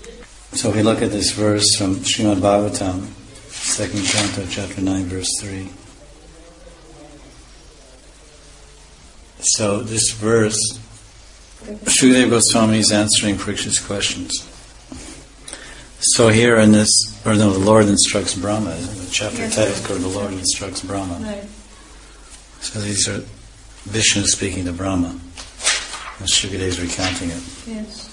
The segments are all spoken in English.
So we look at this verse from Srimad Bhagavatam, 2nd Canto, chapter 9, verse 3. So this verse, Shukadeva Goswami is answering Parikshit's questions. So here in this, the Lord instructs Brahma. The chapter title is called The Lord Instructs Brahma. Right. So these are Vishnu speaking to Brahma. And Shukadeva is recounting it. Yes.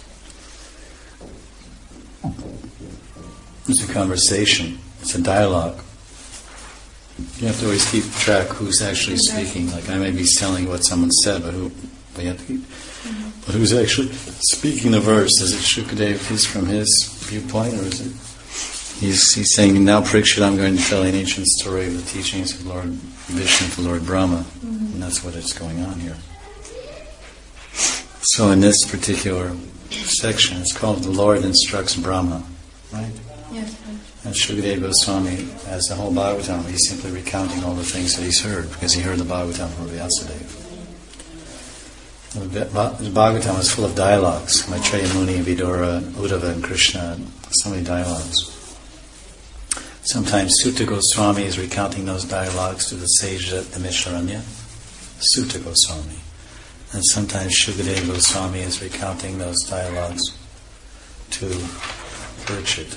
It's a conversation. It's a dialogue. You have to always keep track who's actually speaking. Like I may be telling you what someone said, but but who's actually speaking the verse? Is it Shukadeva? Is from his viewpoint, or is it? He's saying, now Parikshit, I'm going to tell an ancient story of the teachings of Lord Vishnu to Lord Brahma, and that's what is going on here. So in this particular section, it's called The Lord Instructs Brahma, right? Yes. And Shukadeva Goswami, as the whole Bhagavatam, he's simply recounting all the things that he's heard, because he heard the Bhagavatam from Vyasadeva. The Bhagavatam is full of dialogues. Maitreya Muni, Vidura, Uddhava, and Krishna, so many dialogues. Sometimes Sutta Goswami is recounting those dialogues to the sage at the Misharanya, Sutta Goswami. And sometimes Shukadeva Goswami is recounting those dialogues to Parikshit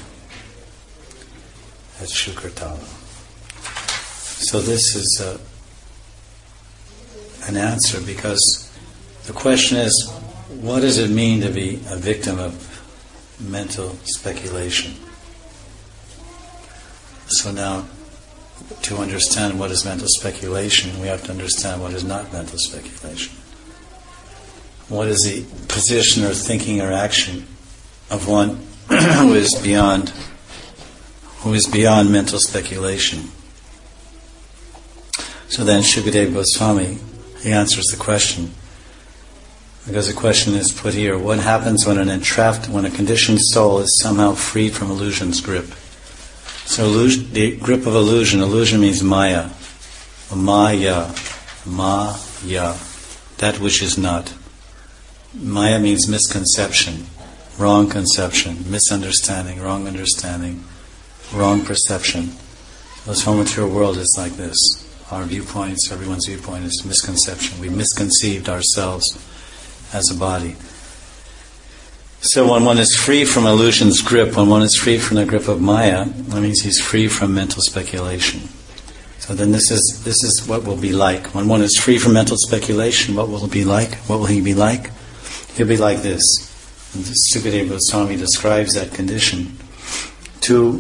at Shukartala. So this is an answer, because the question is, what does it mean to be a victim of mental speculation? So now, to understand what is mental speculation, we have to understand what is not mental speculation. What is the position or thinking or action of one who is beyond mental speculation? So then Shukadeva Goswami, he answers the question, because the question is put here: what happens when when a conditioned soul is somehow freed from illusion's grip? So the grip of illusion means maya, maya, that which is not. Maya means misconception, wrong conception, misunderstanding, wrong understanding, wrong perception. This whole material world is like this. Our viewpoints, everyone's viewpoint is misconception. We misconceived ourselves as a body. So when one is free from illusion's grip, when one is free from the grip of Maya, that means he's free from mental speculation. So then this is what will be like. When one is free from mental speculation, what will it be like? What will he be like? He'll be like this. And Sukadeva Goswami describes that condition to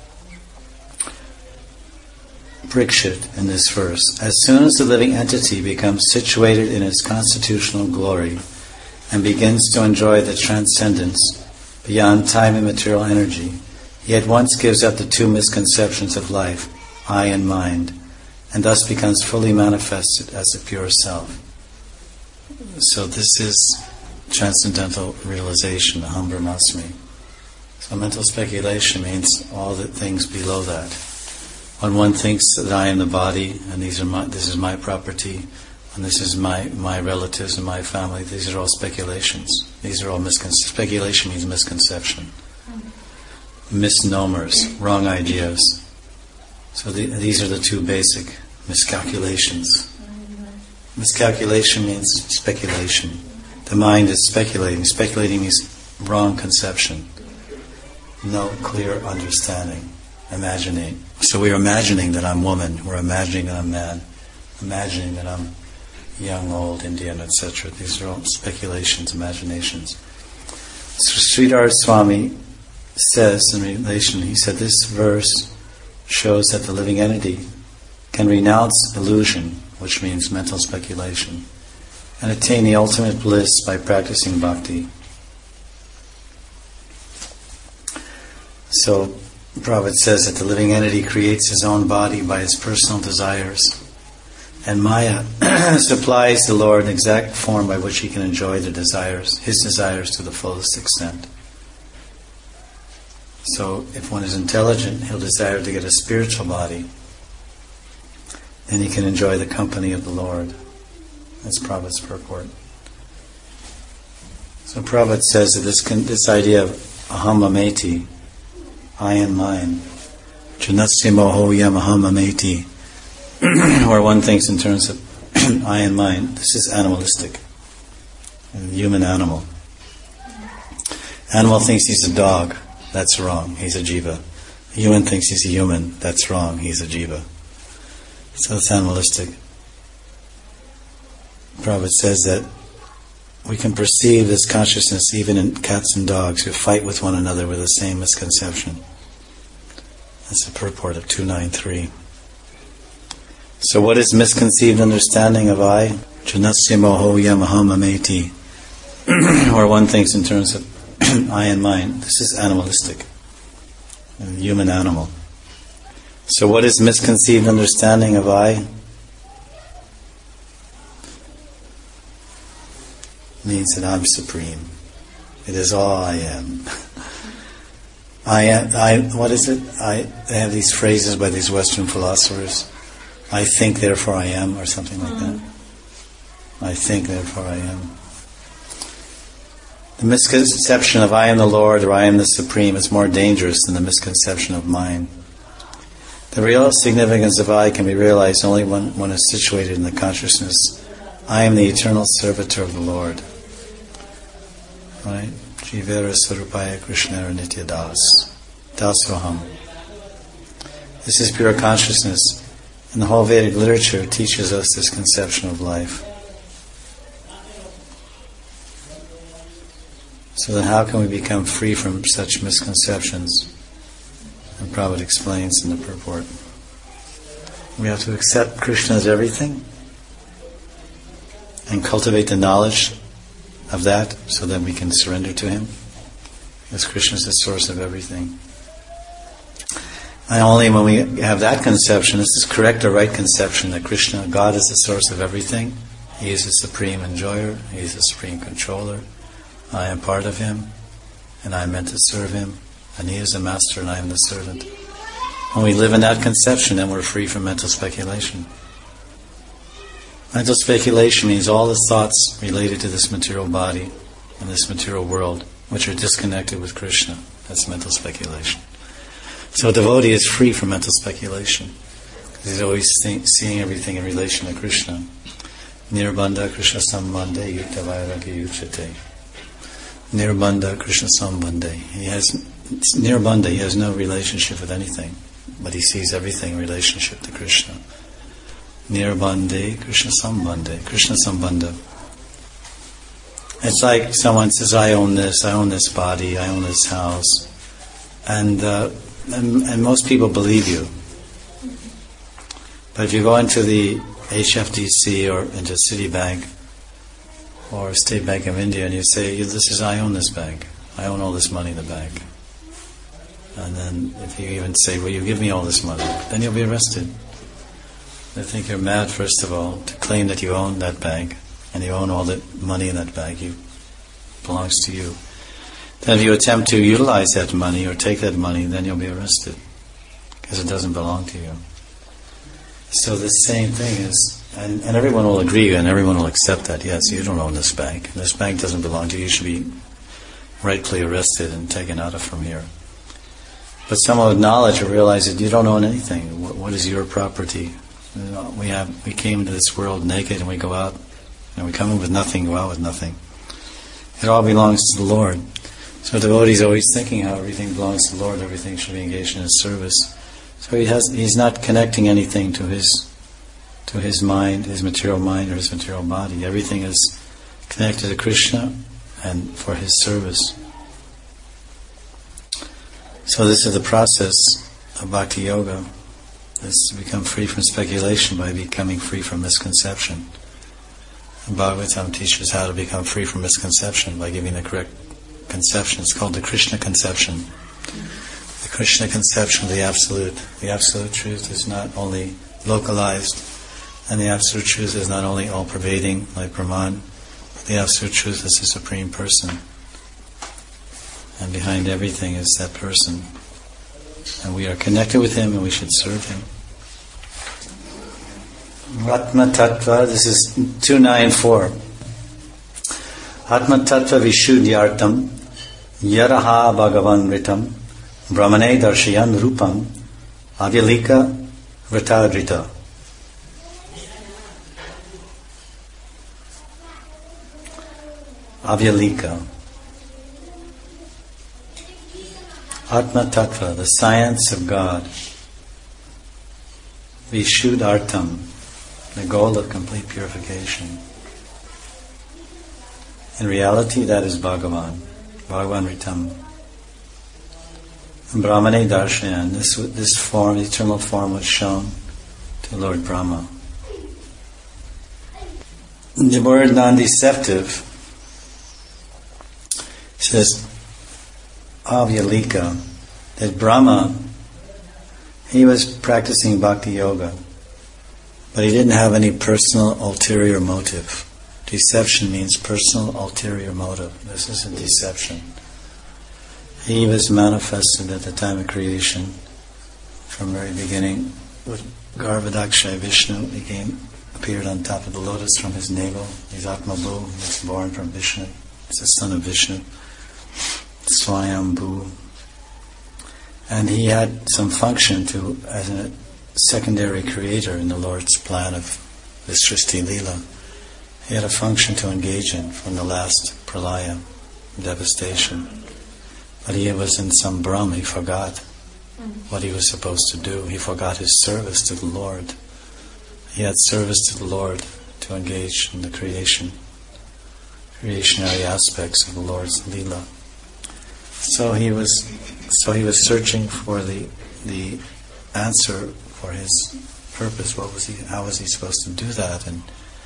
Parikshit in this verse. As soon as the living entity becomes situated in its constitutional glory and begins to enjoy the transcendence beyond time and material energy, he at once gives up the two misconceptions of life, I and mind, and thus becomes fully manifested as the pure self. So this is transcendental realization, Aham Brahmasmi. So mental speculation means all the things below that. When one thinks that I am the body, and this is my property, and this is my relatives and my family, these are all speculations. These are all speculation means misconception. Misnomers, wrong ideas. So these are the two basic miscalculations. Miscalculation means speculation. The mind is speculating. Speculating means wrong conception. No clear understanding. Imagining. So we're imagining that I'm woman, we're imagining that I'm man, imagining that I'm young, old, Indian, etc. These are all speculations, imaginations. So Sridhar Swami says in relation, he said this verse shows that the living entity can renounce illusion, which means mental speculation, and attain the ultimate bliss by practicing bhakti. So Prabhupada says that the living entity creates his own body by his personal desires, and Maya supplies the Lord an exact form by which he can enjoy his desires to the fullest extent. So if one is intelligent, he'll desire to get a spiritual body, and he can enjoy the company of the Lord. That's Prabhupada's purport. So Prabhupada says that this idea of aham mameti, I and mine. Janasya moho yam aham mameti, where one thinks in terms of I and mine. This is animalistic, human animal. Animal thinks he's a dog. That's wrong. He's a jiva. A human thinks he's a human. That's wrong. He's a jiva. So it's animalistic. Prabhupada says that we can perceive this consciousness even in cats and dogs who fight with one another with the same misconception. That's the purport of 293. So what is misconceived understanding of I? Janasya moho yam aham mameti, where one thinks in terms of I and mine. This is animalistic, a human animal. So what is misconceived understanding of I? Means that I'm supreme. It is all I am. What is it? They have these phrases by these Western philosophers. I think, therefore I am, or something like that. I think, therefore I am. The misconception of I am the Lord or I am the Supreme is more dangerous than the misconception of mine. The real significance of I can be realized only when one is situated in the consciousness, I am the eternal servitor of the Lord. Right? Jivera Sarupaya Krishnara Nitya Das. Dasoham. This is pure consciousness. And the whole Vedic literature teaches us this conception of life. So then how can we become free from such misconceptions? And Prabhupada explains in the purport. We have to accept Krishna as everything and cultivate the knowledge of that so that we can surrender to Him. Because Krishna is the source of everything. And only when we have that conception, this is correct or right conception, that Krishna, God is the source of everything. He is the supreme enjoyer. He is the supreme controller. I am part of Him, and I am meant to serve Him, and He is the master, and I am the servant. When we live in that conception, then we're free from mental speculation. Mental speculation means all the thoughts related to this material body and this material world, which are disconnected with Krishna. That's mental speculation. So a devotee is free from mental speculation, because he's always seeing everything in relation to Krishna. Nirbandha Krishna Sambandhe Yukta Vairagya Yuchate. Nirbandha Krishna Sambandhe. He has Nirbandha, he has no relationship with anything, but he sees everything in relationship to Krishna. Nirbandhe Krishna Sambandhe. Krishna Sambandha. It's like someone says, I own this body, I own this house. And most people believe you. But if you go into the HFDC or into Citibank or State Bank of India and you say, I own this bank. I own all this money in the bank. And then if you even say, will you give me all this money? Then you'll be arrested. They think you're mad, first of all, to claim that you own that bank and you own all the money in that bank. It belongs to you. Then if you attempt to utilize that money or take that money, then you'll be arrested because it doesn't belong to you. So the same thing is, and everyone will agree and everyone will accept that, yes, you don't own this bank. This bank doesn't belong to you. You should be rightfully arrested and taken out of from here. But someone with knowledge will realize that you don't own anything. What is your property? We came into this world naked and we go out, and we come in with nothing, go out with nothing. It all belongs to the Lord. So the devotee is always thinking how everything belongs to the Lord, everything should be engaged in His service. So he's not connecting anything to his mind, his material mind or his material body. Everything is connected to Krishna and for His service. So this is the process of Bhakti Yoga. This is to become free from speculation by becoming free from misconception. And Bhagavatam teaches how to become free from misconception by giving the correct conception. It's called the Krishna conception. The Krishna conception of the Absolute. The Absolute Truth is not only localized, and the Absolute Truth is not only all-pervading, like Brahman, but the Absolute Truth is the Supreme Person. And behind everything is that person. And we are connected with Him and we should serve Him. Atma Tattva, this is 294. Atma Tattva Vishuddhyartam Yaraha Bhagavan Ritam Brahmane Darshayan Rupam Avyalika Vritadrita. Avyalika. Atma Tattva, the science of God. Vishuddhartam, the goal of complete purification. In reality, that is Bhagavan, Bhagavan Ritam. And Brahmane Darshayan, this form, the eternal form, was shown to Lord Brahma. The word non-deceptive says Avyalika, that Brahma, he was practicing bhakti yoga, but he didn't have any personal ulterior motive. Deception means personal ulterior motive. This is a deception. He was manifested at the time of creation, from the very beginning, with Garbhadakshay Vishnu appeared on top of the lotus from his navel. He's Atmabhu, he's born from Vishnu. He's the son of Vishnu. Swayambhu. And he had some function as a secondary creator in the Lord's plan of this Srishti Leela. He had a function to engage in from the last pralaya, devastation. But he was in some Brahm, he forgot what he was supposed to do. He forgot his service to the Lord. He had service to the Lord to engage in the creationary aspects of the Lord's Leela. So he was searching for the answer for his purpose. How was he supposed to do that? And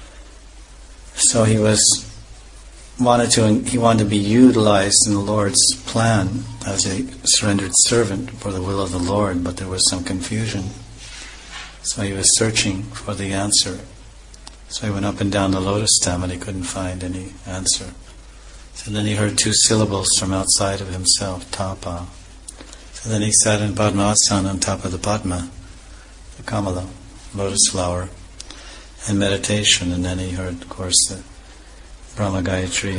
so he wanted to be utilized in the Lord's plan as a surrendered servant for the will of the Lord, but there was some confusion. So he was searching for the answer. So he went up and down the lotus stem and he couldn't find any answer. So then he heard two syllables from outside of himself, tapa. So then he sat in Padmasana on top of the Padma, the Kamala, lotus flower, and meditation. And then he heard, of course, the Brahma Gayatri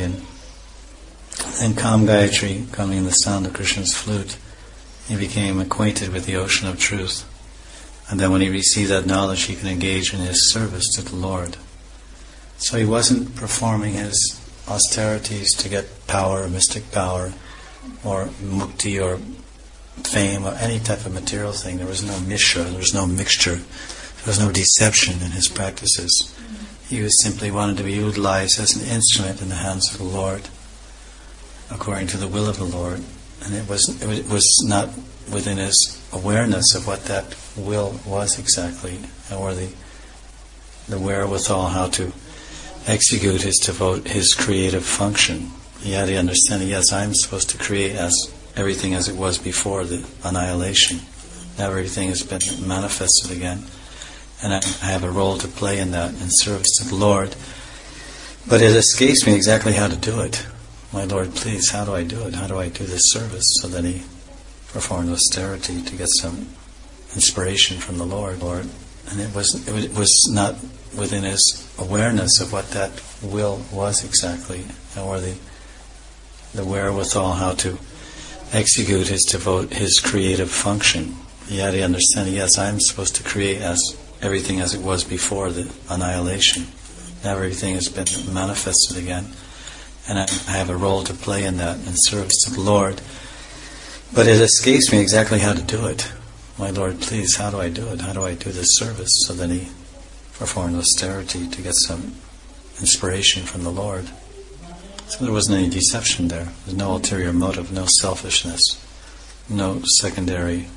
and Kam Gayatri coming in the sound of Krishna's flute. He became acquainted with the ocean of truth. And then when he received that knowledge, he could engage in his service to the Lord. So he wasn't performing his austerities to get power, mystic power, or mukti, or fame, or any type of material thing. There was no mishra, there was no mixture, there was no deception in his practices. He was simply wanted to be utilized as an instrument in the hands of the Lord, according to the will of the Lord. And it was not within his awareness of what that will was exactly, or the wherewithal how to execute his creative function. He had the understanding, yes, I'm supposed to create as everything as it was before the annihilation. Now everything has been manifested again. And I have a role to play in that, in service to the Lord. But it escapes me exactly how to do it. My Lord, please, how do I do it? How do I do this service? So then he performed austerity to get some inspiration from the Lord. And it was not within his awareness of what that will was exactly, or the wherewithal how to execute his creative function. He had the understanding, yes, I'm supposed to create as everything as it was before the annihilation. Now everything has been manifested again. And I have a role to play in that, in service to the Lord. But it escapes me exactly how to do it. My Lord, please, how do I do it? How do I do this service? So then he performed austerity to get some inspiration from the Lord. So there wasn't any deception there. There was no ulterior motive, no selfishness, no secondary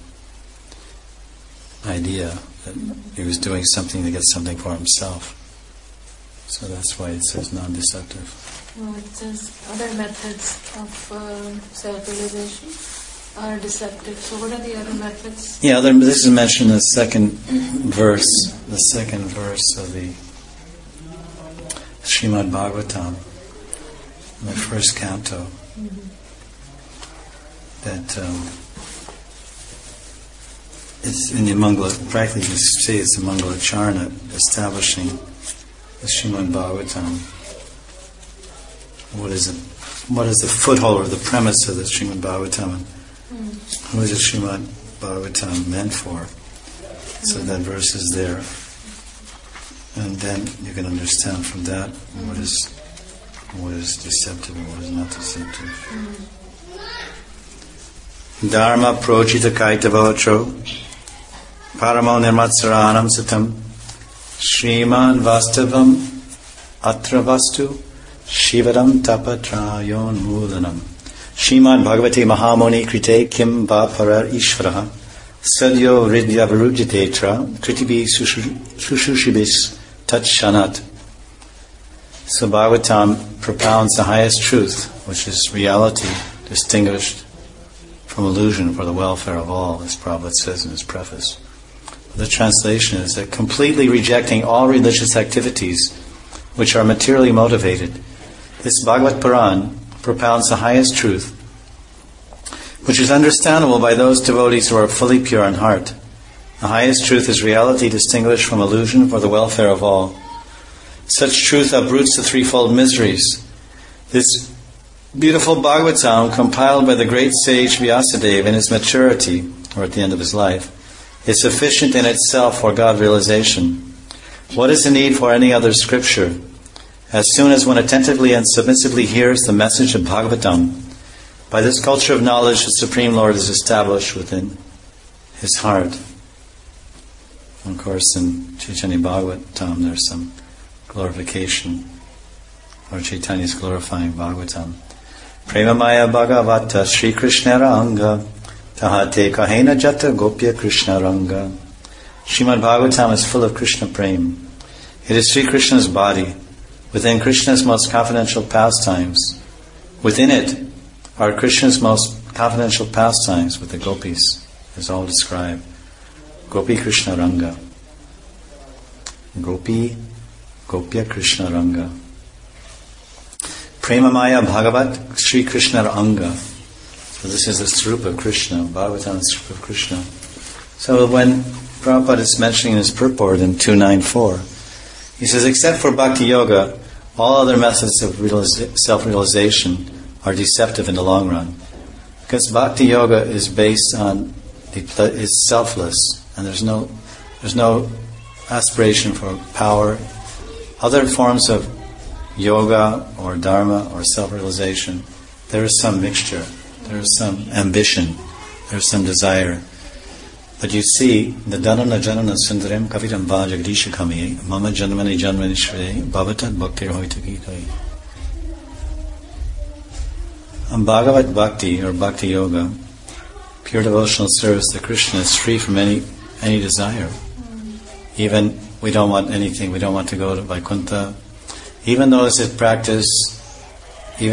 idea that he was doing something to get something for himself. So that's why it says non-deceptive. No, it says other methods of self-realization are deceptive. So what are the other methods? Yeah, this is mentioned in the second verse of the Srimad Bhagavatam, in the first canto. That it's in the Mangala, practically you say it's the Mangala Charana establishing the Srimad Bhagavatam. What is it? what is the foothold or the premise of the Srimad Bhagavatam? Who is the Srimad Bhagavatam meant for? So that verse is there. And then you can understand from that what is deceptive and what is not deceptive. Dharma projita kaitavotro paramo nirmatsaranam satam Shriman vastavam atra vastu shivaram tapatrayon mulanam Shriman Bhagavate Mahamoni krite kim va parar ishvaraha sadyo ridyavarujitetra kritibi sushushibis tatshanat. So Bhagavatam propounds the highest truth, which is reality distinguished from illusion for the welfare of all, as Prabhupada says in his preface. The translation is that completely rejecting all religious activities which are materially motivated, this Bhagavad Puran propounds the highest truth, which is understandable by those devotees who are fully pure in heart. The highest truth is reality distinguished from illusion for the welfare of all. Such truth uproots the threefold miseries. This beautiful Bhagavatam, compiled by the great sage Vyasadeva in his maturity, or at the end of his life, is sufficient in itself for God realization. What is the need for any other scripture? As soon as one attentively and submissively hears the message of Bhagavatam, by this culture of knowledge the Supreme Lord is established within his heart. Of course, in Chaitanya Bhagavatam there's some glorification, or Chaitanya is glorifying Bhagavatam. Premamaya Bhagavata Sri Krishna Ranga Tahate Kahena Jata Gopya Krishna Ranga. Srimad Bhagavatam is full of Krishna Prem. It is Sri Krishna's body, within Krishna's most confidential pastimes. Within it are Krishna's most confidential pastimes with the gopis, as all described. Gopi Krishna Ranga. Gopi, Gopya Krishna Ranga. Premamaya Bhagavat Sri Krishna Anga. So this is the Srupa of Krishna, Bhagavatam is the Srupa of Krishna. So when Prabhupada is mentioning in his purport in 294, he says, except for Bhakti Yoga, all other methods of self-realization are deceptive in the long run. Because Bhakti Yoga is based on, is selfless, and there's no aspiration for power. Other forms of yoga or dharma or self-realization, there is some mixture, there is some ambition, there is some desire. But you see, the Dhanana Janana Sundaram Kaviram Vajagdisha Kami Mama Janmani Janmani Shre Bhavatat Bhaktir Hoitagitoi. On Bhagavat Bhakti or Bhakti Yoga, pure devotional service to Krishna is free from any desire. Even we don't want anything, we don't want to go to Vaikuntha. Even those that practice, you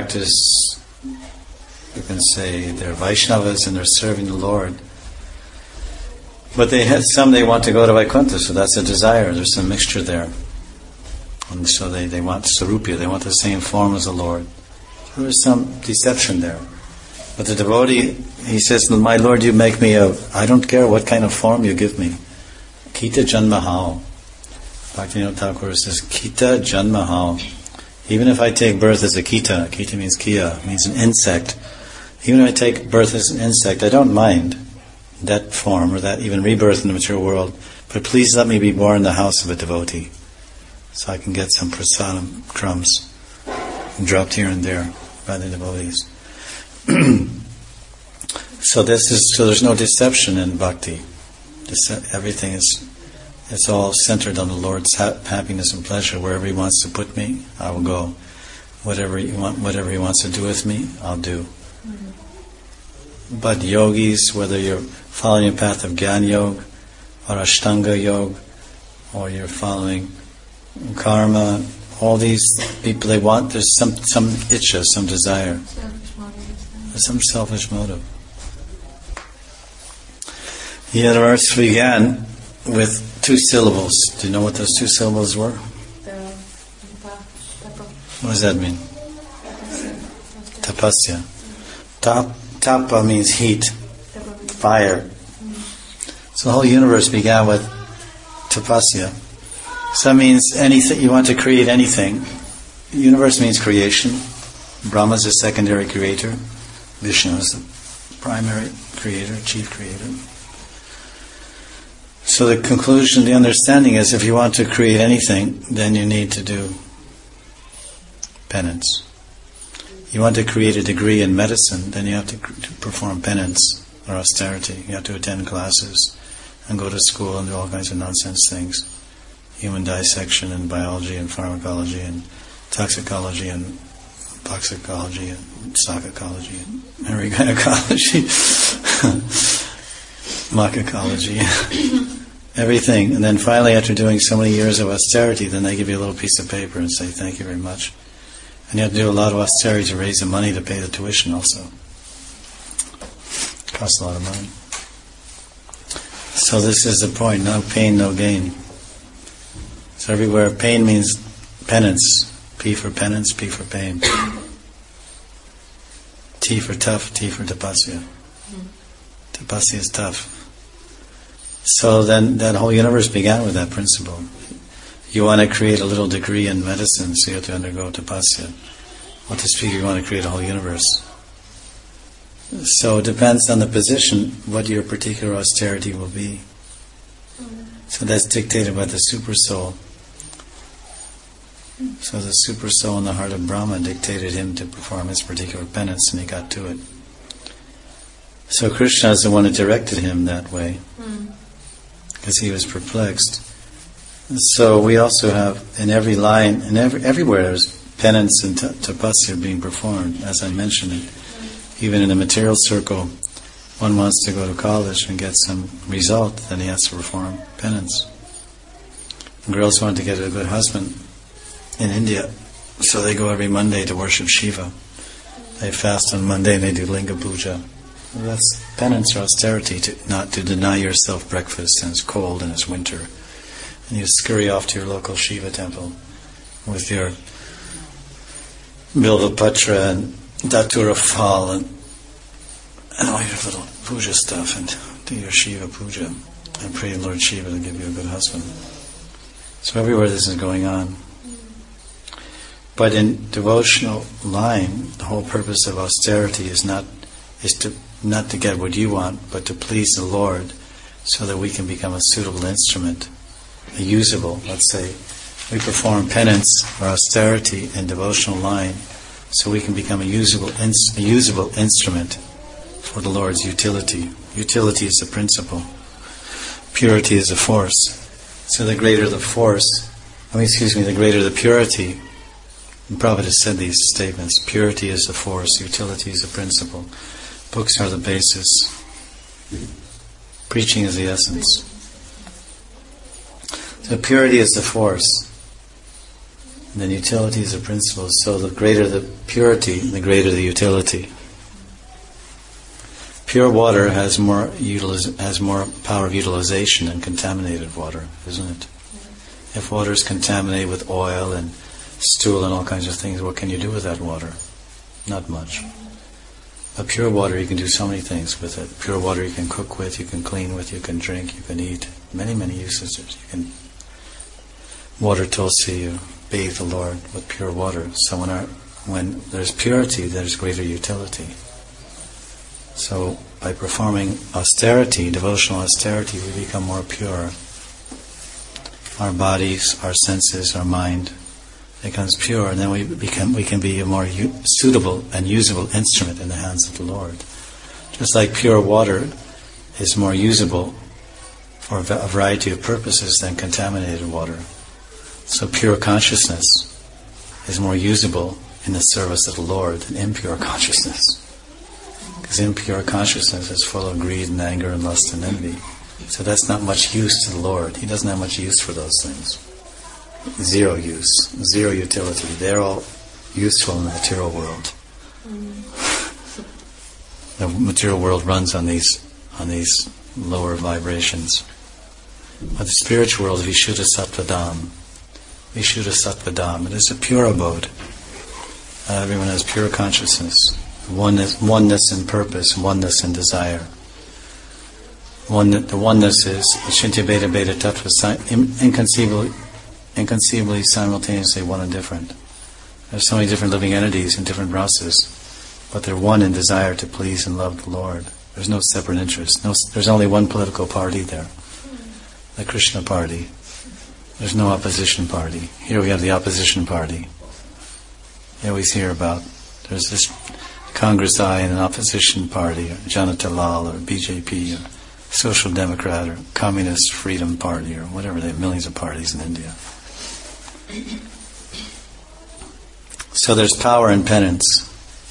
can say they're Vaishnavas and they're serving the Lord. But they want to go to Vaikuntha, so that's a desire. There's some mixture there. And so they want Sarupya, they want the same form as the Lord. So there's some deception there. But the devotee, he says, my Lord, you make me I don't care what kind of form you give me. Kita Janma Hao. Bhaktivinoda Thakur says, Kita Janma Hao. Even if I take birth as a Kita means Kia, means an insect. Even if I take birth as an insect, I don't mind that form or that even rebirth in the material world, but please let me be born in the house of a devotee so I can get some prasadam crumbs dropped here and there by the devotees. So there's no deception in bhakti. Everything it's all centered on the Lord's happiness and pleasure. Wherever He wants to put me, I will go. Whatever He wants to do with me, I'll do. But yogis, whether you're following a path of Gyan Yoga or Ashtanga Yoga, or you're following karma, all these people, there's some itcha, some desire. There's some selfish motive. The universe began with 2 syllables. Do you know what those 2 syllables were? What does that mean? Tapasya. Tapa means heat, fire. So the whole universe began with tapasya. So that means anything, you want to create anything. The universe means creation. Brahma is a secondary creator. Vishnu is the primary creator, chief creator. So the conclusion, the understanding is, if you want to create anything, then you need to do penance. You want to create a degree in medicine, then you have to perform penance or austerity. You have to attend classes and go to school and do all kinds of nonsense things. Human dissection and biology and pharmacology and toxicology and toxicology and psychology and gynecology, macacology, everything. And then finally, after doing so many years of austerity, then they give you a little piece of paper and say, thank you very much. And you have to do a lot of austerity to raise the money to pay the tuition also. It costs a lot of money. So this is the point, no pain, no gain. So everywhere, pain means penance. P for penance, P for pain. T for tough, T for tapasya. Tapasya is tough. So then that whole universe began with that principle. You want to create a little degree in medicine, so you have to undergo tapasya. What to speak, you want to create a whole universe. So it depends on the position what your particular austerity will be. So that's dictated by the super soul. So the super soul in the heart of Brahma dictated him to perform his particular penance, and he got to it. So Krishna is the one who directed him that way, because he was perplexed. So we also have in every line, and everywhere there's penance and tapasya being performed, as I mentioned it. Even in the material circle, one wants to go to college and get some result, then he has to perform penance. And girls want to get a good husband in India, so they go every Monday to worship Shiva. They fast on Monday and they do linga puja. Well, that's penance or austerity, not to deny yourself breakfast and it's cold and it's winter. And you scurry off to your local Shiva temple with your Bilvapatra and Datura Phal and all your little puja stuff, and do your Shiva puja and pray Lord Shiva to give you a good husband. So everywhere this is going on. But in devotional line, the whole purpose of austerity is not to get what you want, but to please the Lord, so that we can become a suitable instrument, a usable. Let's say we perform penance or austerity in devotional line, so we can become a usable instrument for the Lord's utility. Utility is the principle. Purity is the force. So the greater the force, the greater the purity. And Prabhupada has said these statements. Purity is the force, utility is the principle. Books are the basis. Preaching is the essence. So purity is the force. And then utility is the principle. So the greater the purity, the greater the utility. Pure water has more power of utilization than contaminated water, isn't it? If water is contaminated with oil and stool and all kinds of things, what can you do with that water? Not much. But pure water, you can do so many things with it. Pure water you can cook with, you can clean with, you can drink, you can eat. Many, many uses. You can water tulsi, you bathe the Lord with pure water. So when there's purity, there's greater utility. So by performing austerity, devotional austerity, we become more pure. Our bodies, our senses, our mind becomes pure, and then we can be a more suitable and usable instrument in the hands of the Lord. Just like pure water is more usable for a variety of purposes than contaminated water. So pure consciousness is more usable in the service of the Lord than impure consciousness. Because impure consciousness is full of greed and anger and lust and envy. So that's not much use to the Lord. He doesn't have much use for those things. Zero use, zero utility. They're all useful in the material world. The material world runs on these lower vibrations. But the spiritual world is Vishuddha Sattvadam. Vishuddha Sattvadam. It is a pure abode. Everyone has pure consciousness. Oneness in purpose, oneness in desire. The oneness is Shintya Beta Beta Tattva, inconceivably simultaneously one and different. There's so many different living entities in different rasas, but they're one in desire to please and love the Lord. There's no separate interest. There's only one political party there, the Krishna party. There's no opposition party. Here we have the opposition party. You always hear about, there's this Congress I and an opposition party, or Janata Lal, or BJP, or Social Democrat, or Communist Freedom Party, or whatever. They have millions of parties in India. So there's power in penance.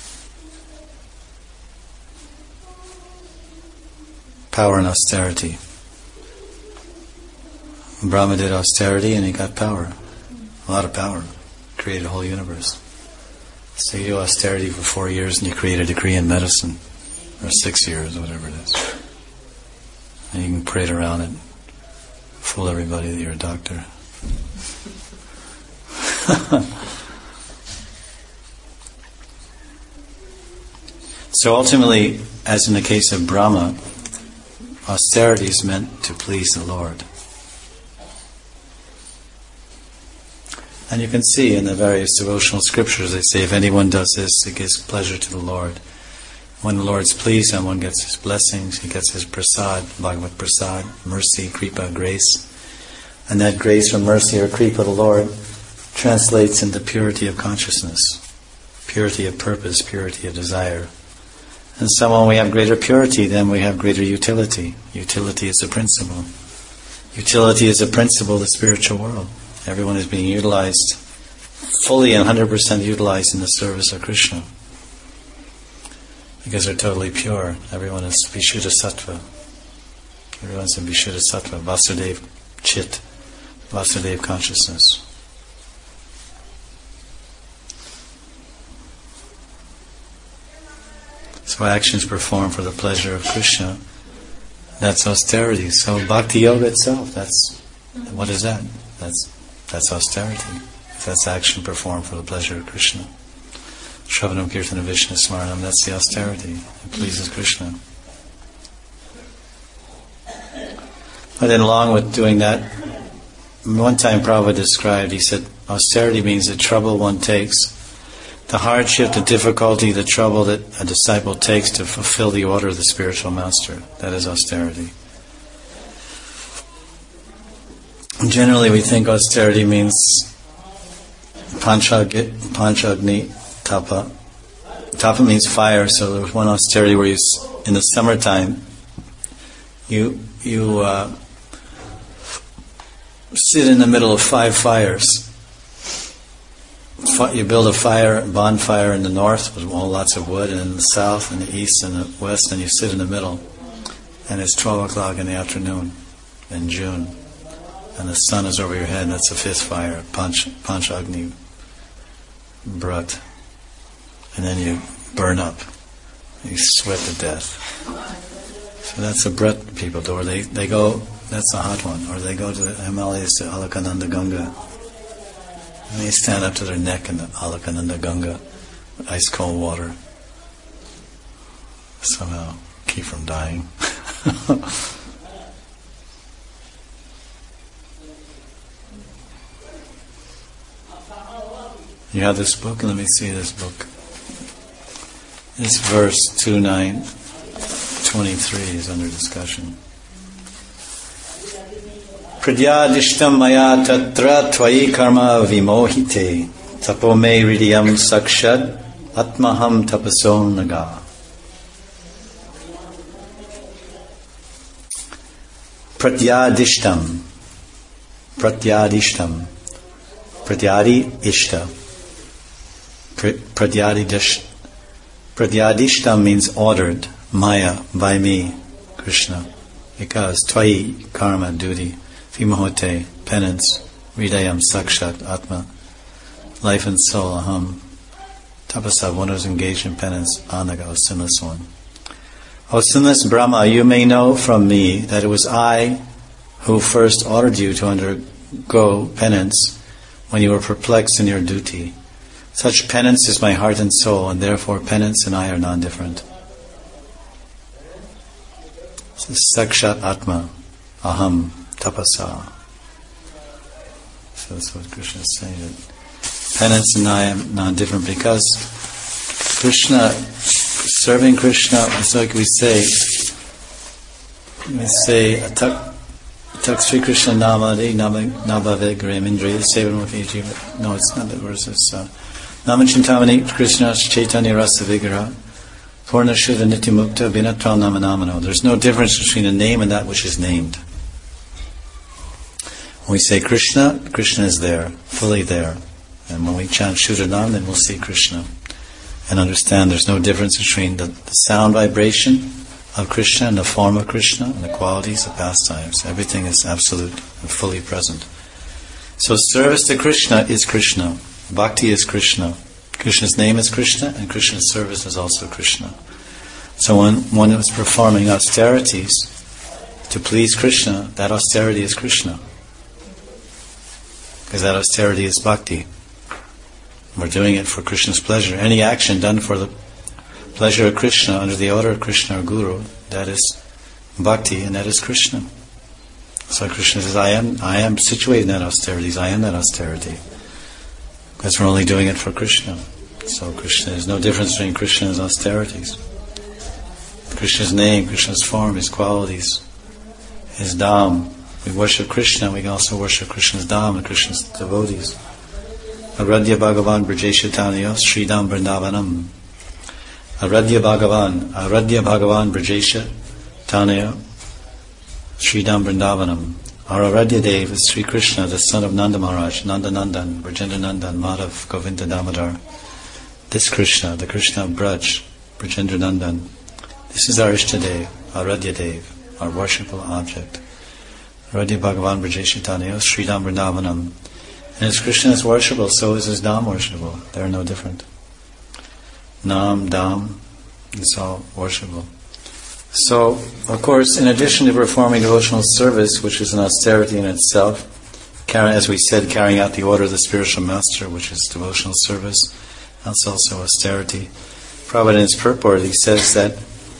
Power in austerity. Brahma did austerity and he got power. A lot of power. Created a whole universe. So you do austerity for 4 years and you create a degree in medicine. Or 6 years, or whatever it is. And you can parade around and fool everybody that you're a doctor. So ultimately, as in the case of Brahma, austerity is meant to please the Lord. And you can see in the various devotional scriptures, they say if anyone does this, it gives pleasure to the Lord. When the Lord's pleased, someone gets his blessings, he gets his prasad, Bhagavad prasad, mercy, kripa, grace. And that grace or mercy or kripa of the Lord translates into purity of consciousness, purity of purpose, purity of desire. And so when we have greater purity, then we have greater utility. Utility is a principle. Utility is a principle of the spiritual world. Everyone is being utilized, fully and 100% utilized in the service of Krishna. Because they're totally pure. Everyone is Vishuddha Sattva. Everyone's in Vishuddha Sattva, Vasudev Chit, Vasudev consciousness. So actions performed for the pleasure of Krishna, that's austerity. So Bhakti Yoga itself, what is that? That's austerity. That's action performed for the pleasure of Krishna. Shravanam Kirtanam Vishnu Smaranam, that's the austerity. It pleases Krishna. But then along with doing that, one time Prabhupada described, he said, austerity means the trouble one takes, the hardship, the difficulty, the trouble that a disciple takes to fulfill the order of the spiritual master. That is austerity. Generally we think austerity means Panchagni Tapa. Tapa means fire, so there was one austerity where in the summertime you sit in the middle of 5 fires. You build a bonfire in the north with lots of wood, and in the south and the east and the west, and you sit in the middle. And it's 12 o'clock in the afternoon in June, and the sun is over your head, and that's the 5th fire, Panchagni Brat. And then you burn up. You sweat to death. So that's the Brat people do. Or they go, that's a hot one. Or they go to the Himalayas, to Alakananda Ganga. And they stand up to their neck in the Alakananda Ganga with ice cold water. Somehow keep from dying. You have this book? Let me see this book. This verse 2923 is under discussion. Pradyadishtam maya tatra tvai karma vimohite tapome ridiyam sakshad atmaham tapason naga. Pradyadishtam. Pradyadi ishta. Pradyadishtam means ordered, Maya, by me, Krishna. Because tvai, karma, duty, vimohote, penance, hridayam, sakshat, atma, life and soul, aham, tapasa, one who is engaged in penance, anaga, O sinless one. O sinless Brahma, you may know from me that it was I who first ordered you to undergo penance when you were perplexed in your duty. Such penance is my heart and soul, and therefore penance and I are non-different. So Sakshat Atma, Aham, Tapasa. So that's what Krishna is saying. That penance and non-different, because Krishna, serving Krishna, it's like we say Tak Sri Krishna Namadi Nabhave Gremindriya Sevanmukhi Jiva. No, it's not the verse. It's Namachintamani Krishna Chaitanya Rasa Vigraha Purna Shuddha Nityamukta Vinatral Namanamano. There's no difference between a name and that which is named. When we say Krishna, Krishna is there, fully there. And when we chant Shuddhanam, then we'll see Krishna. And understand there's no difference between the sound vibration of Krishna and the form of Krishna and the qualities of pastimes. Everything is absolute and fully present. So service to Krishna is Krishna. Bhakti is Krishna. Krishna's name is Krishna, and Krishna's service is also Krishna. So when one is performing austerities to please Krishna, that austerity is Krishna. Because that austerity is bhakti. We're doing it for Krishna's pleasure. Any action done for the pleasure of Krishna, under the order of Krishna or Guru, that is bhakti, and that is Krishna. So Krishna says, I am situated in that austerities, I am that austerity. Because we're only doing it for Krishna. So Krishna, there's no difference between Krishna and his austerities. Krishna's name, Krishna's form, his qualities, his dham. We worship Krishna, we can also worship Krishna's dham and Krishna's devotees. Aradhya Bhagavan Brajesha Tanaya Sridham Vrindavanam. Aradhya Bhagavan Brajesha Tanaya Sridham Vrindavanam. Our Aradhya Dev is Sri Krishna, the son of Nanda Maharaj, Nanda Nandan, Brajendra Nandan, Madhav, Govinda Damodar. This Krishna, the Krishna of Braj, Brajendra Nandan. This is our Ishtadev, Aradhya Dev, our worshipful object. Aradhya Bhagavan Brajesha Tanaya Sridham Vrindavanam. And as Krishna is worshipable, so is his Dham worshipable. They are no different. Nam, Dham, it's all worshipable. So, of course, in addition to performing devotional service, which is an austerity in itself, as we said, carrying out the order of the spiritual master, which is devotional service, that's also austerity. Prabhupada in his purport, he says that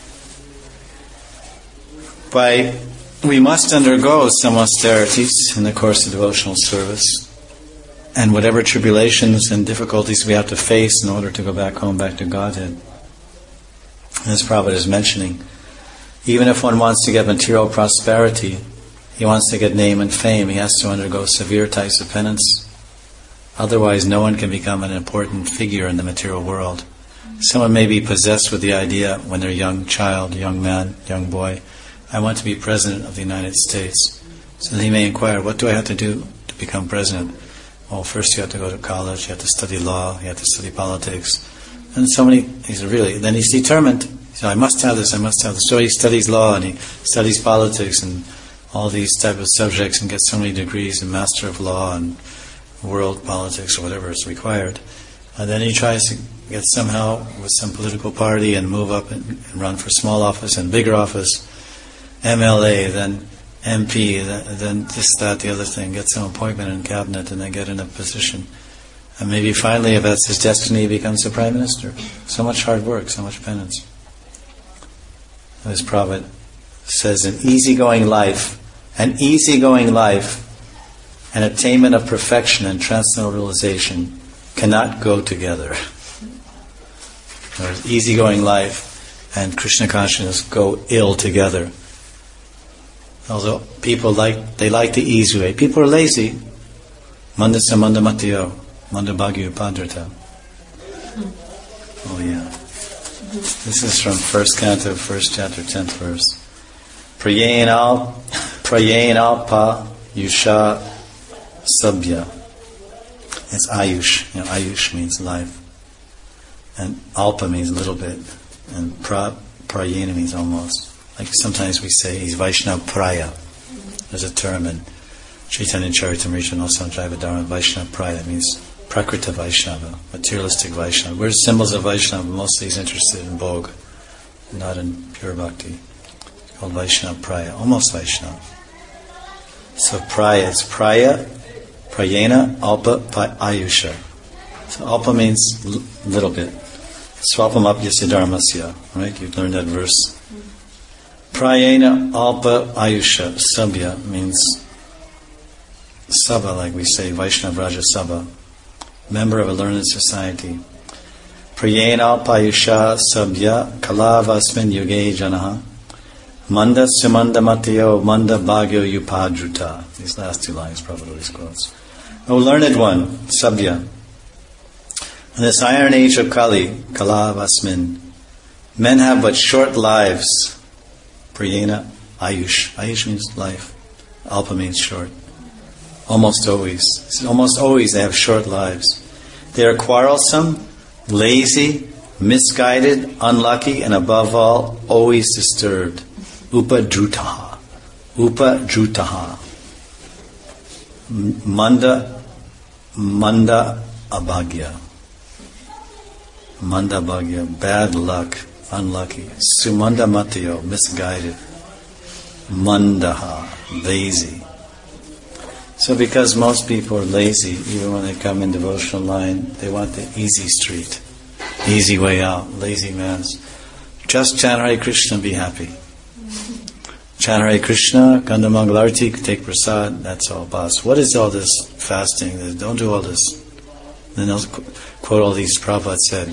we must undergo some austerities in the course of devotional service, and whatever tribulations and difficulties we have to face in order to go back home, back to Godhead. As Prabhupada is mentioning, even if one wants to get material prosperity, he wants to get name and fame, he has to undergo severe types of penance. Otherwise, no one can become an important figure in the material world. Someone may be possessed with the idea when they're a young child, young man, young boy, I want to be President of the United States. So he may inquire, what do I have to do to become President? Well, first you have to go to college, you have to study law, you have to study politics. And then he's determined. He says, I must have this. So he studies law and he studies politics and all these type of subjects and gets so many degrees and Master of Law and world politics or whatever is required. And then he tries to get somehow with some political party and move up and run for small office and bigger office, MLA, then MP, then this, that, the other thing, get some appointment in cabinet and then get in a position. And maybe finally, if that's his destiny, he becomes the Prime Minister. So much hard work, so much penance. As Prabhupada says, an easygoing life and attainment of perfection and transcendental realization cannot go together. Whereas easygoing life and Krishna consciousness go ill together. Although people like the easy way. People are lazy. Mandasa mandamatiyo, mandabhagyo padrata. Oh yeah. This is from first canto, first chapter, 10th verse. Prayenalpa yusha sabya. It's ayush. Ayush means life. And alpa means a little bit. And prayena means almost. Like sometimes we say he's Vaishnava Praya. There's a term in Chaitanya Charitamrita and also in Jayavadharma, Vaishnava Praya. It means Prakrita Vaishnava, materialistic Vaishnava. We're symbols of Vaishnava, but mostly he's interested in Bhog, not in pure bhakti. It's called Vaishnava Praya, almost Vaishnava. So Praya, it's Praya, Prayena, Alpa, Ayusha. So Alpa means little bit. Swapamapyasya dharmasya, right? You've learned that verse. Prayena alpa ayusha sabya means sabha, like we say, Vaishnava Raja Sabha. member of a learned society. Priyena payusha sabya kalavasmin yuge janaha manda sumanda matayo manda bhagyo upadruta. These last two lines Prabhupada always quotes. O learned one, sabya, in this iron age of Kali, kalavasmin, men have but short lives. Priyena ayush. Ayush means life. Alpa means short. Almost always. Almost always they have short lives. They are quarrelsome, lazy, misguided, unlucky, and above all, always disturbed. Upadrutaha. Upadrutaha. Manda abhagya. Manda abhagya. Bad luck, unlucky. Sumanda matayo, misguided. Mandaha, lazy. So because most people are lazy, even when they come in devotional line, they want the easy street, easy way out, lazy mans. Just chant Hare Krishna and be happy. Chant Hare Krishna, Ganda Mangalarti, take prasad, that's all, boss. What is all this fasting? Don't do all this. Then they'll quote all these Prabhupada said.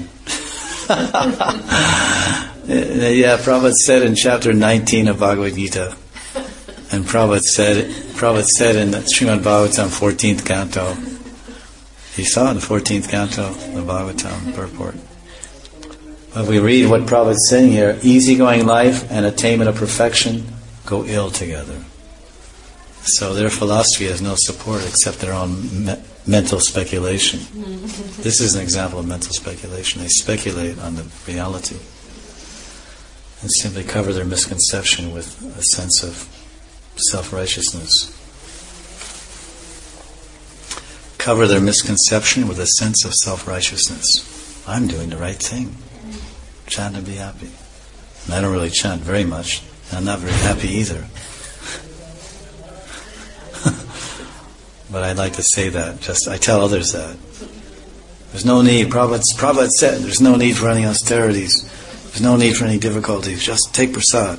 Yeah, Prabhupada said in chapter 19 of Bhagavad Gita. And Prabhupada said in the Srimad Bhagavatam 14th canto, he saw in the 14th canto, the Bhagavatam purport. But we read what Prabhupada is saying here, easygoing life and attainment of perfection go ill together. So their philosophy has no support except their own mental speculation. This is an example of mental speculation. They speculate on the reality and simply cover their misconception with a sense of self-righteousness. Cover their misconception with a sense of self-righteousness. I'm doing the right thing. Chant and be happy. And I don't really chant very much. And I'm not very happy either. But I'd like to say that. I tell others that. There's no need. Prabhupada said there's no need for any austerities. There's no need for any difficulties. Just take prasad.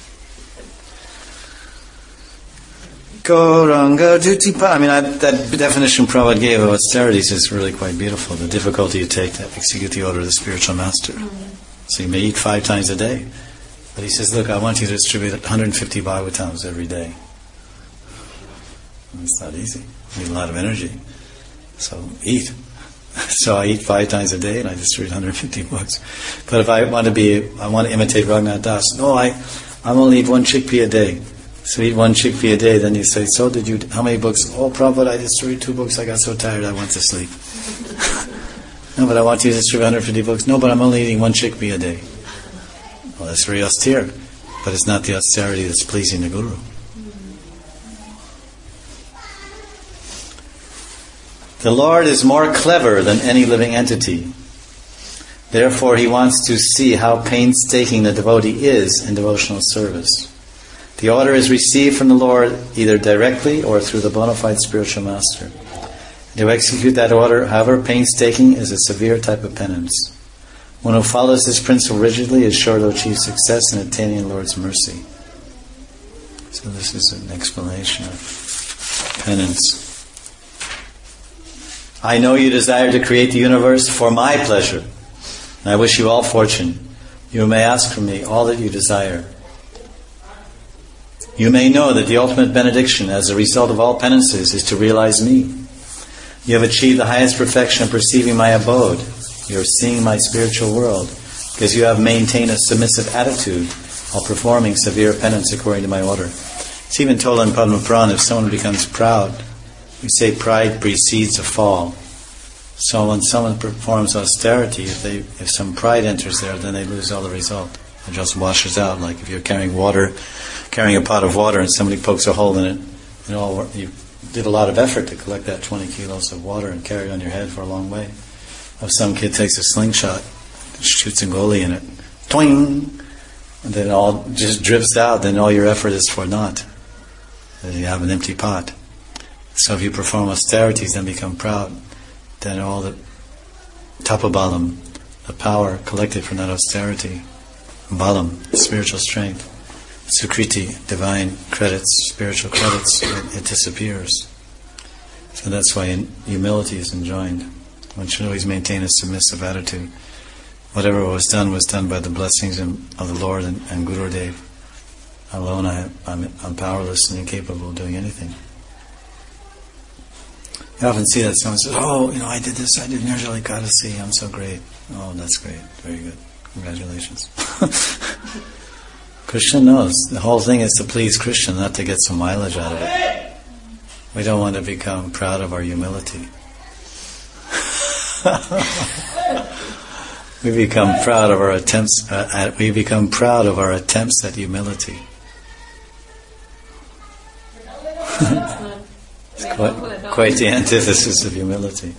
Gauranga Dutipa. I mean, that definition Prabhupada gave of austerities is really quite beautiful. The difficulty you take to execute the order of the spiritual master. So you may eat 5 times a day. But he says, look, I want you to distribute 150 Bhagavatams every day. It's not easy. You need a lot of energy. So eat. So I eat 5 times a day and I distribute 150 books. But if I want to imitate Raghunath Das, no, I'm only eat 1 chickpea a day. So eat 1 chickpea a day, then you say, so did you, how many books? Oh, Prabhupada, I distributed 2 books, I got so tired I went to sleep. No, but I want you to distribute 150 books. No, but I'm only eating 1 chickpea a day. Well, that's very austere, but it's not the austerity that's pleasing the Guru. The Lord is more clever than any living entity. Therefore, He wants to see how painstaking the devotee is in devotional service. The order is received from the Lord either directly or through the bona fide spiritual master. To execute that order, however painstaking, is a severe type of penance. One who follows this principle rigidly is sure to achieve success in attaining the Lord's mercy. So this is an explanation of penance. I know you desire to create the universe for my pleasure, and I wish you all fortune. You may ask from me all that you desire. You may know that the ultimate benediction as a result of all penances is to realize me. You have achieved the highest perfection of perceiving my abode. You are seeing my spiritual world because you have maintained a submissive attitude while performing severe penance according to my order. It's even told in Padma Purana, if someone becomes proud, we say pride precedes a fall. So when someone performs austerity, if some pride enters there, then they lose all the result. It just washes out. Like if you're carrying a pot of water and somebody pokes a hole in it, you did a lot of effort to collect that 20 kilos of water and carry it on your head for a long way. If some kid takes a slingshot, shoots a goalie in it, twing, and then it all just drips out, then all your effort is for naught. Then you have an empty pot. So if you perform austerities and become proud, then all the tapabalam, the power collected from that austerity, balam, spiritual strength, sukriti, divine credits, spiritual credits, it disappears. So that's why humility is enjoined. One should always maintain a submissive attitude. Whatever was done by the blessings of the Lord and Gurudev. Alone, I'm powerless and incapable of doing anything. You often see that someone says, "Oh, I did this, I did Nirjala Ekadasi, I'm so great." Oh, that's great, very good, congratulations. Krishna knows the whole thing is to please Krishna, not to get some mileage out of it. We don't want to become proud of our humility. We become proud of our attempts. We become proud of our attempts at humility. It's quite the antithesis of humility.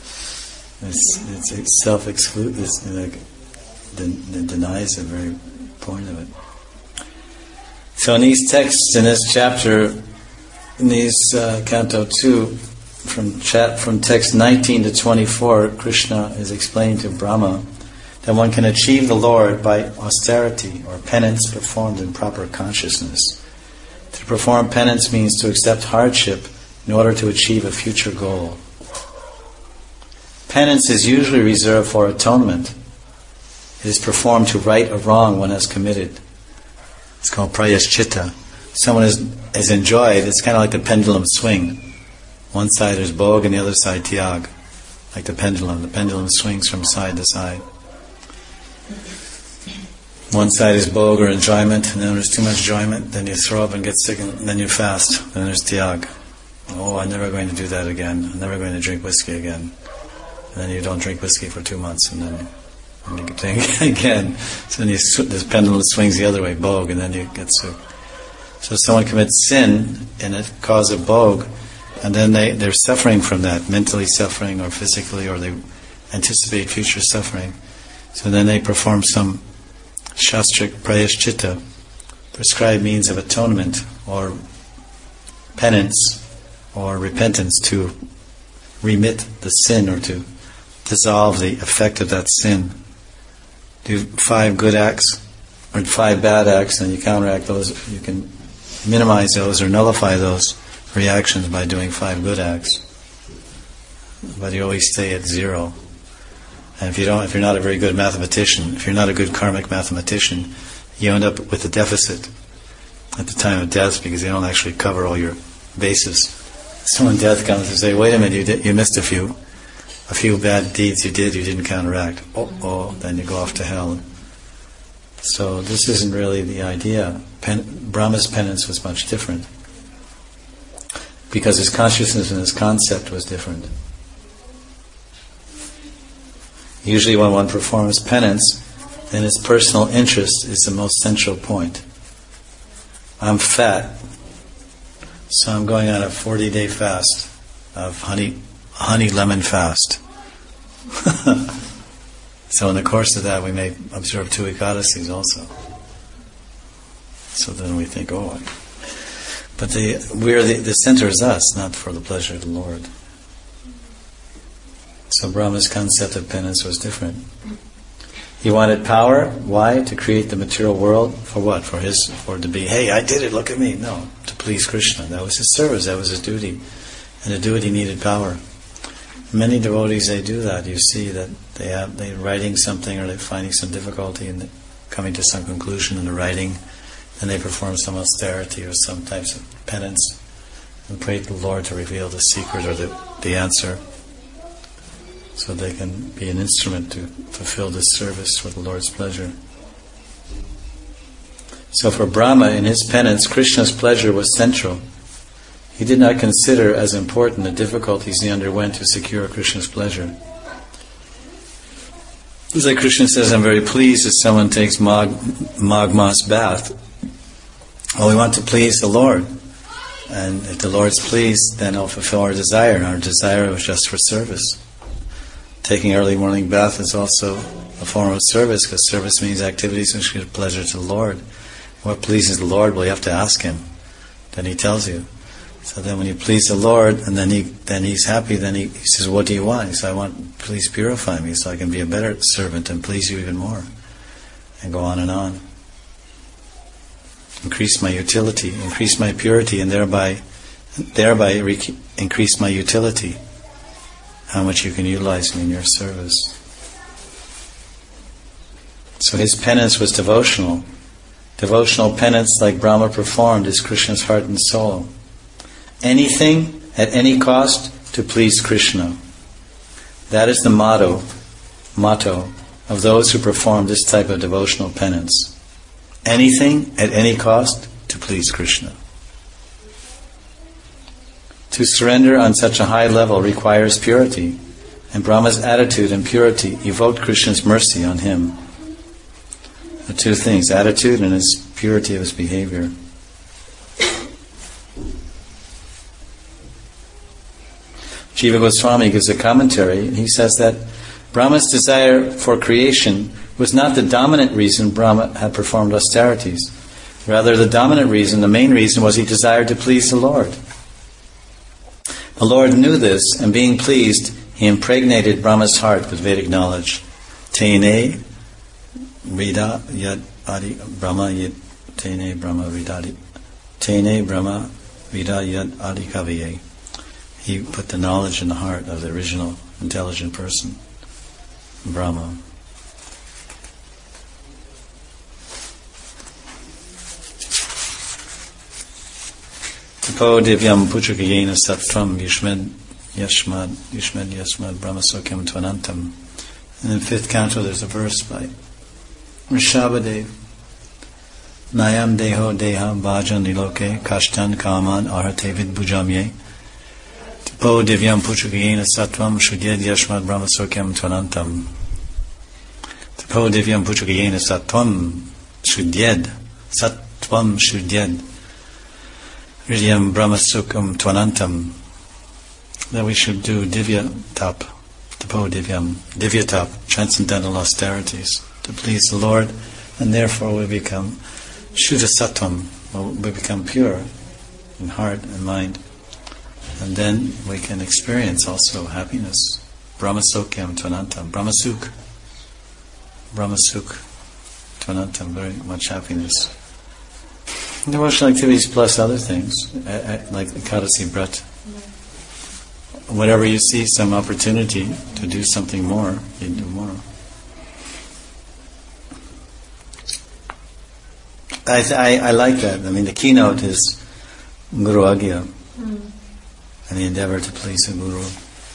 It's self-exclude. It denies the very point of it. So in these texts, in this chapter, in these Canto 2, from text 19 to 24, Krishna is explaining to Brahma that one can achieve the Lord by austerity or penance performed in proper consciousness. To perform penance means to accept hardship in order to achieve a future goal. Penance is usually reserved for atonement. It is performed to right a wrong one has committed. It's called prayaschitta. Someone is enjoyed, it's kind of like the pendulum swing. One side is bhog and the other side tyag. Like the pendulum. The pendulum swings from side to side. One side is bhog or enjoyment, and then there's too much enjoyment, then you throw up and get sick, and then you fast. Then there's tyag. Oh, I'm never going to do that again. I'm never going to drink whiskey again. And then you don't drink whiskey for 2 months, and then you drink again. So then this pendulum swings the other way, bhog, and then you get sick. So someone commits sin, and it causes a bhog, and then they're suffering from that, mentally suffering or physically, or they anticipate future suffering. So then they perform some shastric prayaschitta, prescribed means of atonement or penance or repentance to remit the sin or to dissolve the effect of that sin. Do 5 good acts or 5 bad acts, and you counteract those. You can minimize those or nullify those reactions by doing 5 good acts. But you always stay at 0. And if you're not a very good mathematician, if you're not a good karmic mathematician, you end up with a deficit at the time of death because they don't actually cover all your bases. So when death comes, they say, "Wait a minute, you missed a few bad deeds you didn't counteract." Then you go off to hell. So this isn't really the idea. Brahma's penance was much different because his consciousness and his concept was different. Usually when one performs penance, then his personal interest is the most central point. I'm fat, so I'm going on a 40-day fast of honey lemon fast. So in the course of that we may observe 2 Ekadasis also. So then we think, but the center is us, not for the pleasure of the Lord. So Brahma's concept of penance was different. He wanted power. Why? To create the material world. For what? For to be, hey, I did it, look at me. No, to please Krishna. That was his service, that was his duty. And to do it he needed power. Many devotees, they do that. You see that they're writing something or they're finding some difficulty in coming to some conclusion in the writing. Then they perform some austerity or some types of penance and pray to the Lord to reveal the secret or the answer, so they can be an instrument to fulfill this service for the Lord's pleasure. So for Brahma, in his penance, Krishna's pleasure was central. He did not consider as important the difficulties he underwent to secure Krishna's pleasure. It's like Krishna says, "I'm very pleased if someone takes Magma's bath." Well, we want to please the Lord. And if the Lord's pleased, then he'll fulfill our desire. And our desire was just for service. Taking early morning bath is also a form of service, because service means activities which give pleasure to the Lord. What pleases the Lord? Well, you have to ask him. Then he tells you. So then when you please the Lord, and then he's happy, then he says, "What do you want?" He says, "Please purify me so I can be a better servant and please you even more." And go on and on. Increase my utility, increase my purity, and thereby increase my utility. how much you can utilize me in your service. So his penance was devotional. Devotional penance, like Brahma performed, is Krishna's heart and soul. Anything at any cost to please Krishna. That is the motto of those who perform this type of devotional penance. Anything at any cost to please Krishna. To surrender on such a high level requires purity, and Brahma's attitude and purity evoked Krishna's mercy on him. The two things, attitude and his purity of his behavior. Jiva Goswami gives a commentary, and he says that Brahma's desire for creation was not the dominant reason Brahma had performed austerities. Rather, the dominant reason, the main reason, was he desired to please the Lord. The Lord knew this, and being pleased, he impregnated Brahma's heart with Vedic knowledge. Tene Rida Yad Adi Brahma Yad Tene Brahma Ridadi Tene Brahma Rida Yad Adi Kaviye. He put the knowledge in the heart of the original intelligent person, Brahma. Tapo divyam puchukayena sattvam yushmed yasmad brahma sokyam tvanantam. And in the 5th canto there's a verse by Rishabhadev. Nayam deho deha bhajan niloke kashtan kaman arhate vid bhujamye. Tapo divyam puchukayena sattvam shudyed yasmad brahma sokyam tvanantam. Tapo divyam puchukayena sattvam shudyed Hridayam Brahmasukam Tvanantam, that we should do Divya Tap, Tapo Divyam, Divya Tap, transcendental austerities, to please the Lord, and therefore we become Shuddha Sattvam, we become pure in heart and mind, and then we can experience also happiness. Brahmasokyam Tvanantam, Brahmasuk Tvanantam, very much happiness. Devotional activities plus other things, like the Ekadasi Brat. Whenever you see some opportunity to do something more, you do more. I like that. I mean, the keynote is Guru Agya, and the endeavor to please the Guru.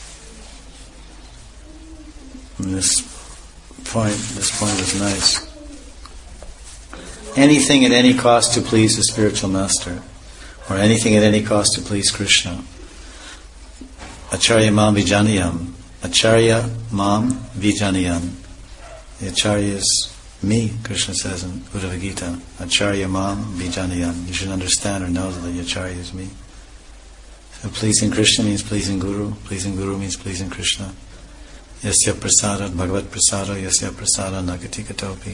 And this point is nice. Anything at any cost to please the spiritual master, or anything at any cost to please Krishna. Acharya mam vijaniyam. Acharya mam vijaniyam. The Acharya is me, Krishna says in Uddhava Gita. Acharya mam vijaniyam. You should understand or know that the Acharya is me. So pleasing Krishna means pleasing Guru. Pleasing Guru means pleasing Krishna. Yasya prasada, Bhagavat prasada, yasya prasada nagati katopi.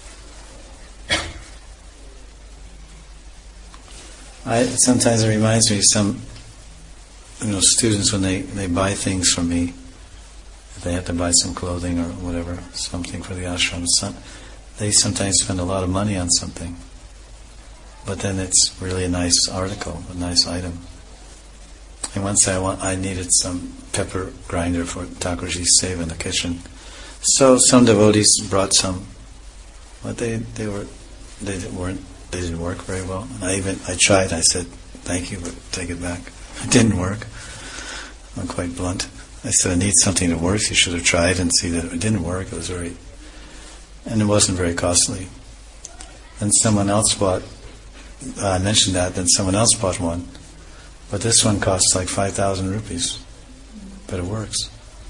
Sometimes it reminds me of some students when they buy things from me. If they have to buy some clothing or whatever, something for the ashram, they sometimes spend a lot of money on something. But then it's really a nice article, a nice item. And once I needed some pepper grinder for Thakurji's seva in the kitchen. So some devotees brought some, but they didn't work very well. And I tried. I said, "Thank you, but take it back." It didn't work. I'm quite blunt. I said, "I need something that works. You should have tried and see that it didn't work." It wasn't very costly. And someone else bought. I mentioned that. Then someone else bought one, but this one costs like 5,000 rupees. But it works.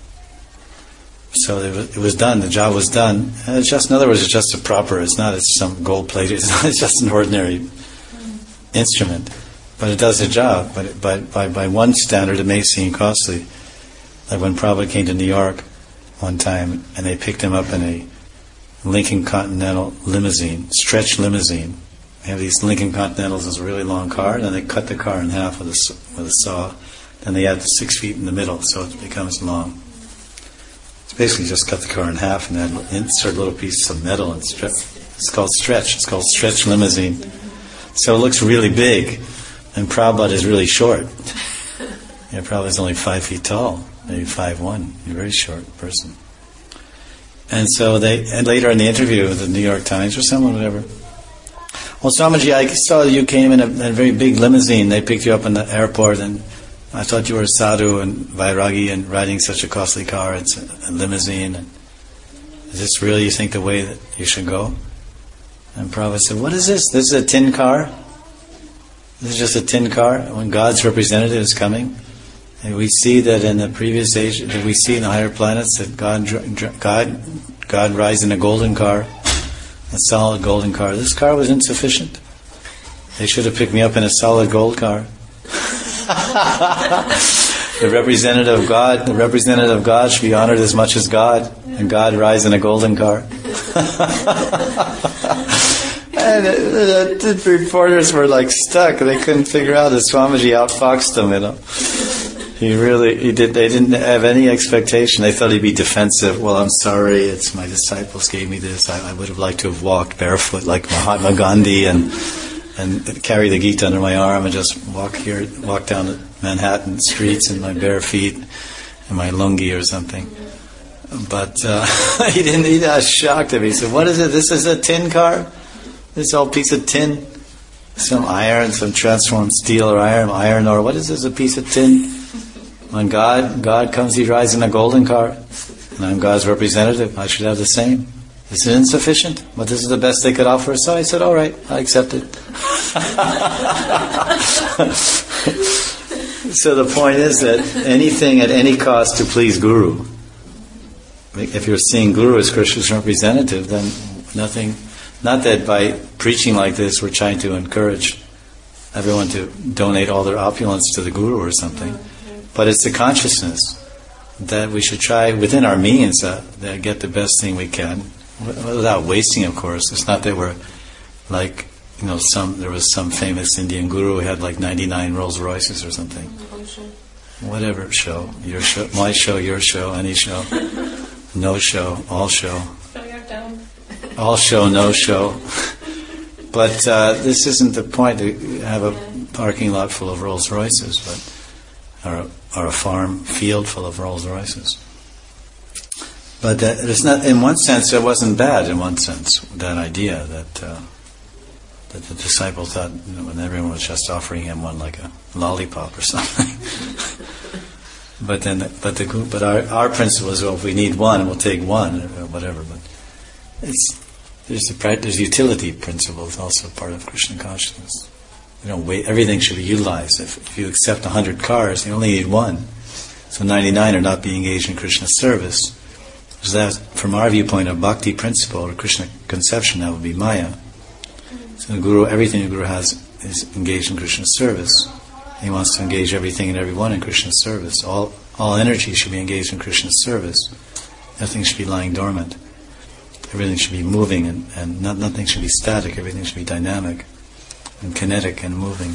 So it was done. The job was done. And it's just, in other words, it's just it's some gold plated. It's just an ordinary instrument, but it does the job. But by one standard, it may seem costly. Like when Prabhupada came to New York one time, and they picked him up in a Lincoln Continental limousine, stretch limousine. They have these Lincoln Continentals, this really long car, and then they cut the car in half with a saw. Then they add the 6 feet in the middle, so it becomes long. Basically just cut the car in half and then insert little pieces of metal and stretch. It's called stretch. It's called stretch limousine. So it looks really big, and Prabhupada is really short. Prabhupada is only 5 feet tall. maybe 5'1". You're a very short person. And so and later in the interview with the New York Times or someone, whatever, well, Swamiji, I saw you came in a very big limousine. They picked you up in the airport, and I thought you were a sadhu and vairagi and riding such a costly car. It's a limousine. And is this really, you think, the way that you should go? And Prabhupada said, what is this? This is a tin car? This is just a tin car when God's representative is coming? And we see that in the previous age, that we see in the higher planets, that God rides in a golden car, a solid golden car. This car was insufficient. They should have picked me up in a solid gold car. The representative of God should be honored as much as God, and God rides in a golden car. And the reporters were like stuck. They couldn't figure out that Swamiji outfoxed them, They didn't have any expectation. They thought he'd be defensive. Well, I'm sorry, it's my disciples gave me this. I would have liked to have walked barefoot like Mahatma Gandhi and carry the Gita under my arm and just walk down the Manhattan streets in my bare feet and my lungi or something. But he was shocked at me. He said, what is it? This is a tin car? This old piece of tin? Some iron, some transformed steel or iron ore. What is this, a piece of tin? When God comes, He rides in a golden car. And I'm God's representative. I should have the same. This is insufficient, but this is the best they could offer. So I said, all right, I accept it. So the point is that anything at any cost to please Guru. If you're seeing Guru as Krishna's representative, then nothing. Not that by preaching like this we're trying to encourage everyone to donate all their opulence to the Guru or something. But it's the consciousness that we should try within our means that get the best thing we can, without wasting, of course. It's not that we're like, there was some famous Indian guru who had like 99 Rolls Royces or something. Whatever show, your show, my show, your show, any show, no show, all show. All show, no show. But this isn't the point to have a parking lot full of Rolls Royces, or a farm field full of Rolls Royces. But it's not. In one sense, it wasn't bad. In one sense, that idea that the disciple thought, when everyone was just offering him one like a lollipop or something. But our principle is, well, if we need one, we'll take one or whatever. But there's utility principle is also part of Krishna consciousness. Everything should be utilized. If you accept 100 cars, you only need one. So 99 are not being engaged in Krishna's service. So that, from our viewpoint of bhakti principle or Krishna conception, that would be Maya. So everything the Guru has is engaged in Krishna's service. He wants to engage everything and everyone in Krishna's service. All energy should be engaged in Krishna's service. Nothing should be lying dormant. Everything should be moving, and nothing should be static. Everything should be dynamic and kinetic and moving.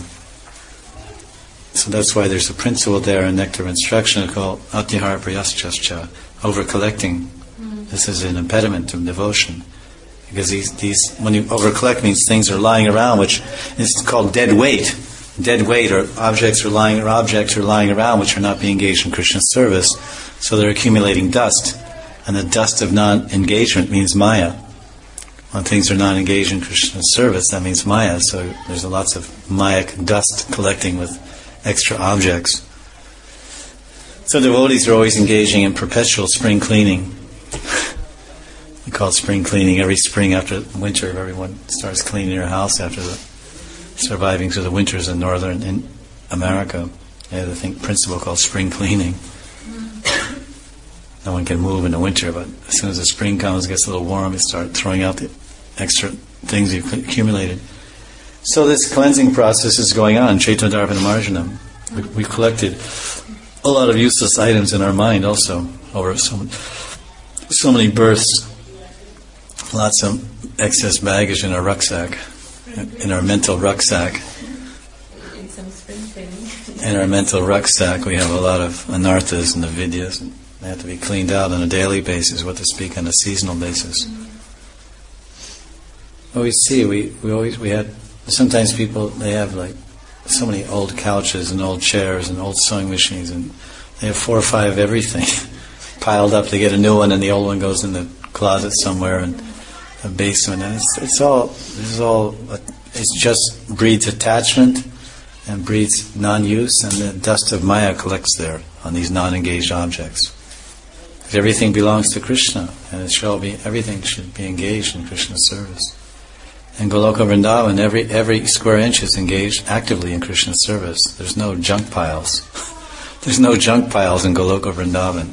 So that's why there's a principle there in Nectar of Instruction called Atihara Prayaschascha, over-collecting. This is an impediment to devotion. Because these when you over-collect means things are lying around, which is called dead weight. Dead weight, or objects are lying around which are not being engaged in Krishna's service. So they're accumulating dust. And the dust of non-engagement means Maya. When things are not engaged in Krishna's service, that means Maya. So there's lots of Mayic dust collecting with extra objects. So devotees are always engaging in perpetual spring cleaning. We call it spring cleaning. Every spring after winter, everyone starts cleaning their house after the surviving through the winters in northern America. They have a principle called spring cleaning. No one can move in the winter, but as soon as the spring comes, it gets a little warm, you start throwing out the extra things you've accumulated. So this cleansing process is going on, Chaitanya Dharpana Marjanam. We collected a lot of useless items in our mind also, over so many births. Lots of excess baggage in our rucksack, in our mental rucksack. In our mental rucksack, we have a lot of anarthas and avidyas. They have to be cleaned out on a daily basis, what to speak on a seasonal basis. Well, we see, we had, sometimes people, they have like so many old couches and old chairs and old sewing machines and They have 4 or 5 everything piled up. They get a new one, and the old one goes in the closet somewhere in a basement. And it just breeds attachment and breeds non-use, and the dust of Maya collects there on these non-engaged objects. Because everything belongs to Krishna, and everything should be engaged in Krishna's service. In Goloka Vrindavan, every square inch is engaged actively in Krishna's service. There's no junk piles. There's no junk piles in Goloka Vrindavan.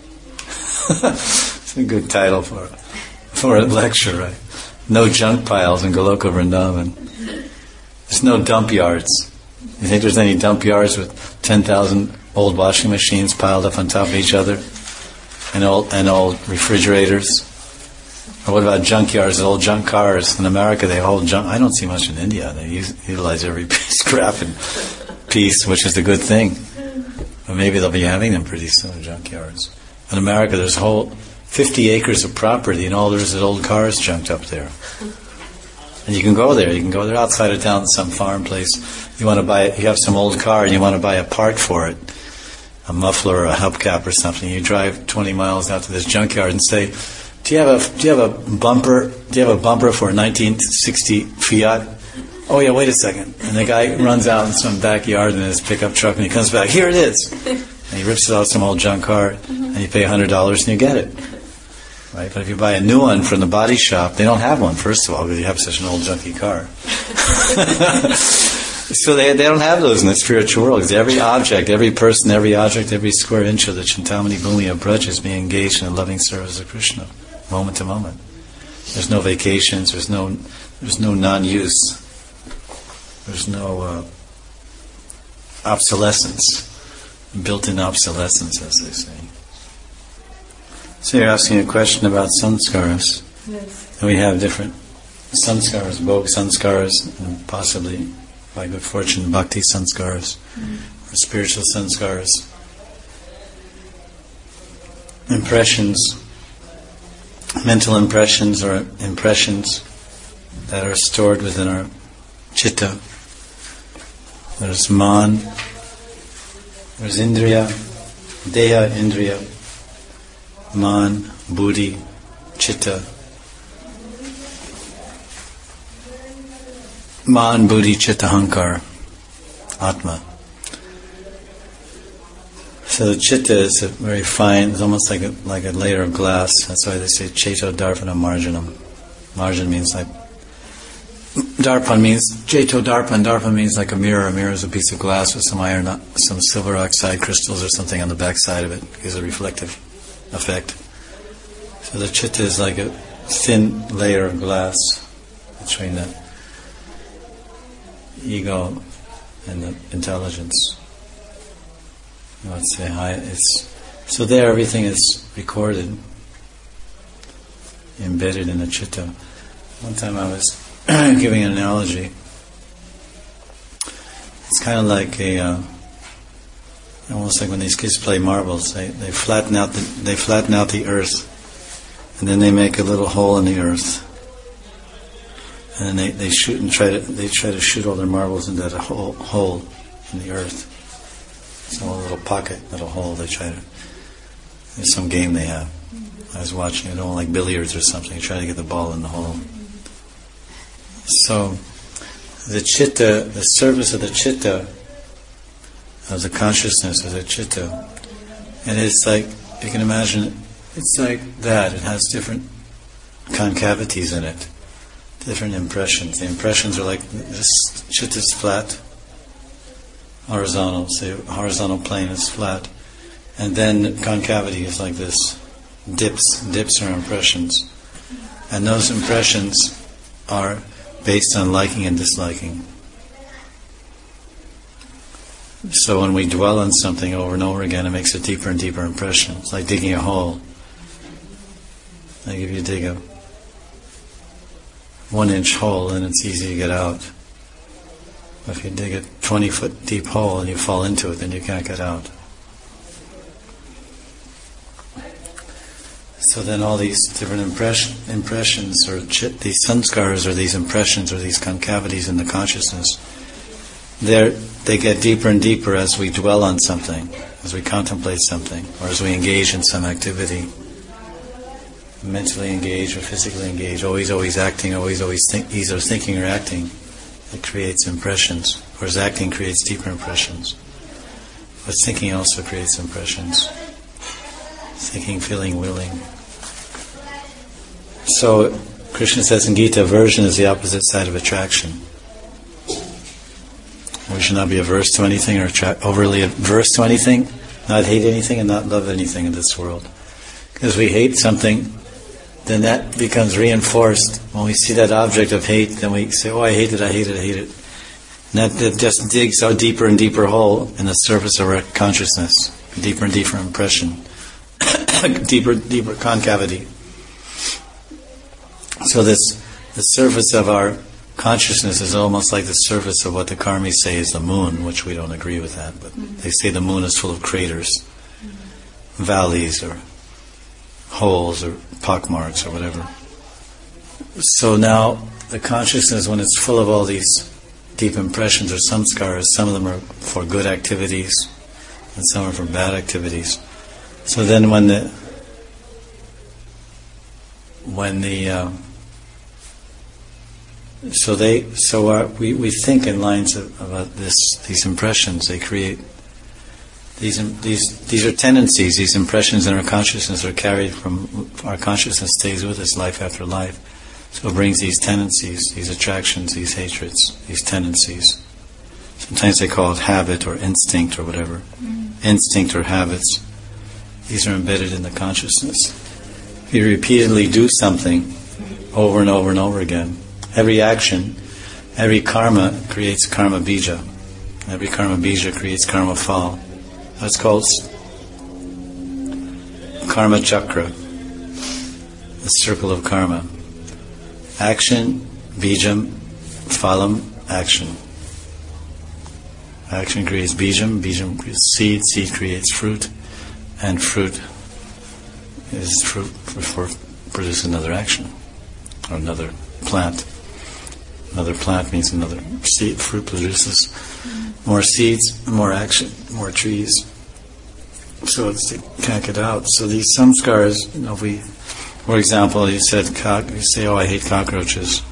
It's a good title for a lecture, right? No junk piles in Goloka Vrindavan. There's no dump yards. You think there's any dump yards with 10,000 old washing machines piled up on top of each other? And old refrigerators? Or what about junk yards, old junk cars? In America they hold junk. I don't see much in India. They utilize every scrap and piece, which is a good thing. But maybe they'll be having them pretty soon, junkyards. In America there's whole 50 acres of property, and all there's is old cars junked up there. And you can go there. Outside of town, some farm place. You have some old car and you want to buy a part for it, a muffler or a hubcap or something. You drive 20 miles out to this junkyard and say, "Do you have a bumper? Do you have a bumper for a 1960 Fiat?" "Oh yeah, wait a second." And the guy runs out in some backyard in his pickup truck, and he comes back. "Here it is." And he rips it out some old junk car, and you pay $100 and you get it. Right? But if you buy a new one from the body shop, they don't have one, first of all, because you have such an old junky car. So they don't have those in the spiritual world, because every object, every person, every object, every square inch of the Chintamani Bhumi of Braj is being engaged in the loving service of Krishna, moment to moment. There's no vacations, there's no non-use, there's no obsolescence, built-in obsolescence, as they say. So you're asking a question about sanskaras. Yes. And we have different sanskaras, bhog sanskaras, and possibly, by good fortune, bhakti sanskaras, or spiritual sanskaras. Impressions, mental impressions, or impressions that are stored within our chitta. There's man, there's indriya, deha, indriya, man, buddhi, chitta. Man, buddhi, chitta, hankar, atma. So the chitta is a very fine, it's almost like a layer of glass. That's why they say cheto darpana marjanam. Marjan means like, darpan means, cheto darpan, darpan means like a mirror. A mirror is a piece of glass with some iron, some silver oxide crystals or something on the back side of it. It gives a reflective effect. So the chitta is like a thin layer of glass between the ego and the intelligence. Let's say so there everything is recorded, embedded in the chitta. One time I was giving an analogy. It's kind of like almost like when these kids play marbles. They flatten out the earth, and then they make a little hole in the earth, and then they shoot and try to shoot all their marbles into that hole in the earth. It's a little pocket, little hole. There's some game they have. I was watching it, like billiards or something. Try to get the ball in the hole. So the chitta, the service of the chitta, of the consciousness of the chitta, and it's like, you can imagine, it's like that. It has different concavities in it, different impressions. The impressions are like, this chitta is flat, horizontal, say horizontal plane is flat, and then concavity is like this, dips are impressions, and those impressions are based on liking and disliking. So when we dwell on something over and over again, it makes a deeper and deeper impression. It's like digging a hole. Like if you dig a 1-inch hole, then it's easy to get out. If you dig a 20-foot deep hole and you fall into it, then you can't get out. So then all these different impressions, or these sanskaras, or these impressions, or these concavities in the consciousness, they get deeper and deeper as we dwell on something, as we contemplate something, or as we engage in some activity. Mentally engaged or physically engaged, always acting, either thinking or acting. It creates impressions, whereas acting creates deeper impressions. But thinking also creates impressions. Thinking, feeling, willing. So, Krishna says in Gita, aversion is the opposite side of attraction. We should not be averse to anything or overly averse to anything, not hate anything and not love anything in this world. Because we hate something, then that becomes reinforced. When we see that object of hate, then we say, oh, I hate it. And that just digs a deeper and deeper hole in the surface of our consciousness. Deeper and deeper impression. deeper concavity. So the surface of our consciousness is almost like the surface of what the karmis say is the moon, which we don't agree with that, but they say the moon is full of craters, valleys, or holes, or pockmarks, or whatever. So now, the consciousness, when it's full of all these deep impressions or samskaras, some of them are for good activities, and some are for bad activities. So then we think in lines about these impressions. They create these are tendencies. These impressions in our consciousness are carried from our consciousness, stays with us life after life. So it brings these tendencies, these attractions, these hatreds, these tendencies. Sometimes they call it habit or instinct or whatever. Instinct or habits. These are embedded in the consciousness. If you repeatedly do something over and over and over again, every action, every karma creates karma bija. Every karma bija creates karma fall. That's called karma chakra, the circle of karma. Action, bijam, phalam, action. Action creates bijam, bijam creates seed, seed creates fruit, and fruit is fruit for produce another action, or another plant. Another plant means another seed. Fruit produces more seeds, more action, more trees. So it's to can't get out. So these samskaras, if we, for example, you say, oh, I hate cockroaches.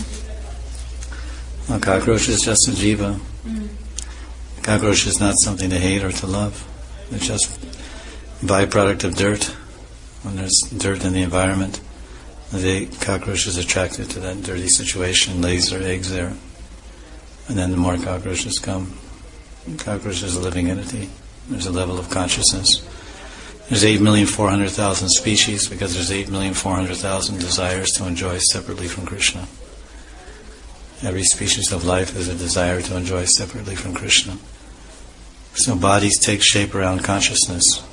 Well, cockroach is just a jiva. Cockroach is not something to hate or to love. It's just a byproduct of dirt. When there's dirt in the environment, the cockroach is attracted to that dirty situation, lays their eggs there. And then the more cockroaches come. Cockroach is a living entity. There's a level of consciousness. There's 8,400,000 species because there's 8,400,000 desires to enjoy separately from Krishna. Every species of life is a desire to enjoy separately from Krishna. So bodies take shape around consciousness.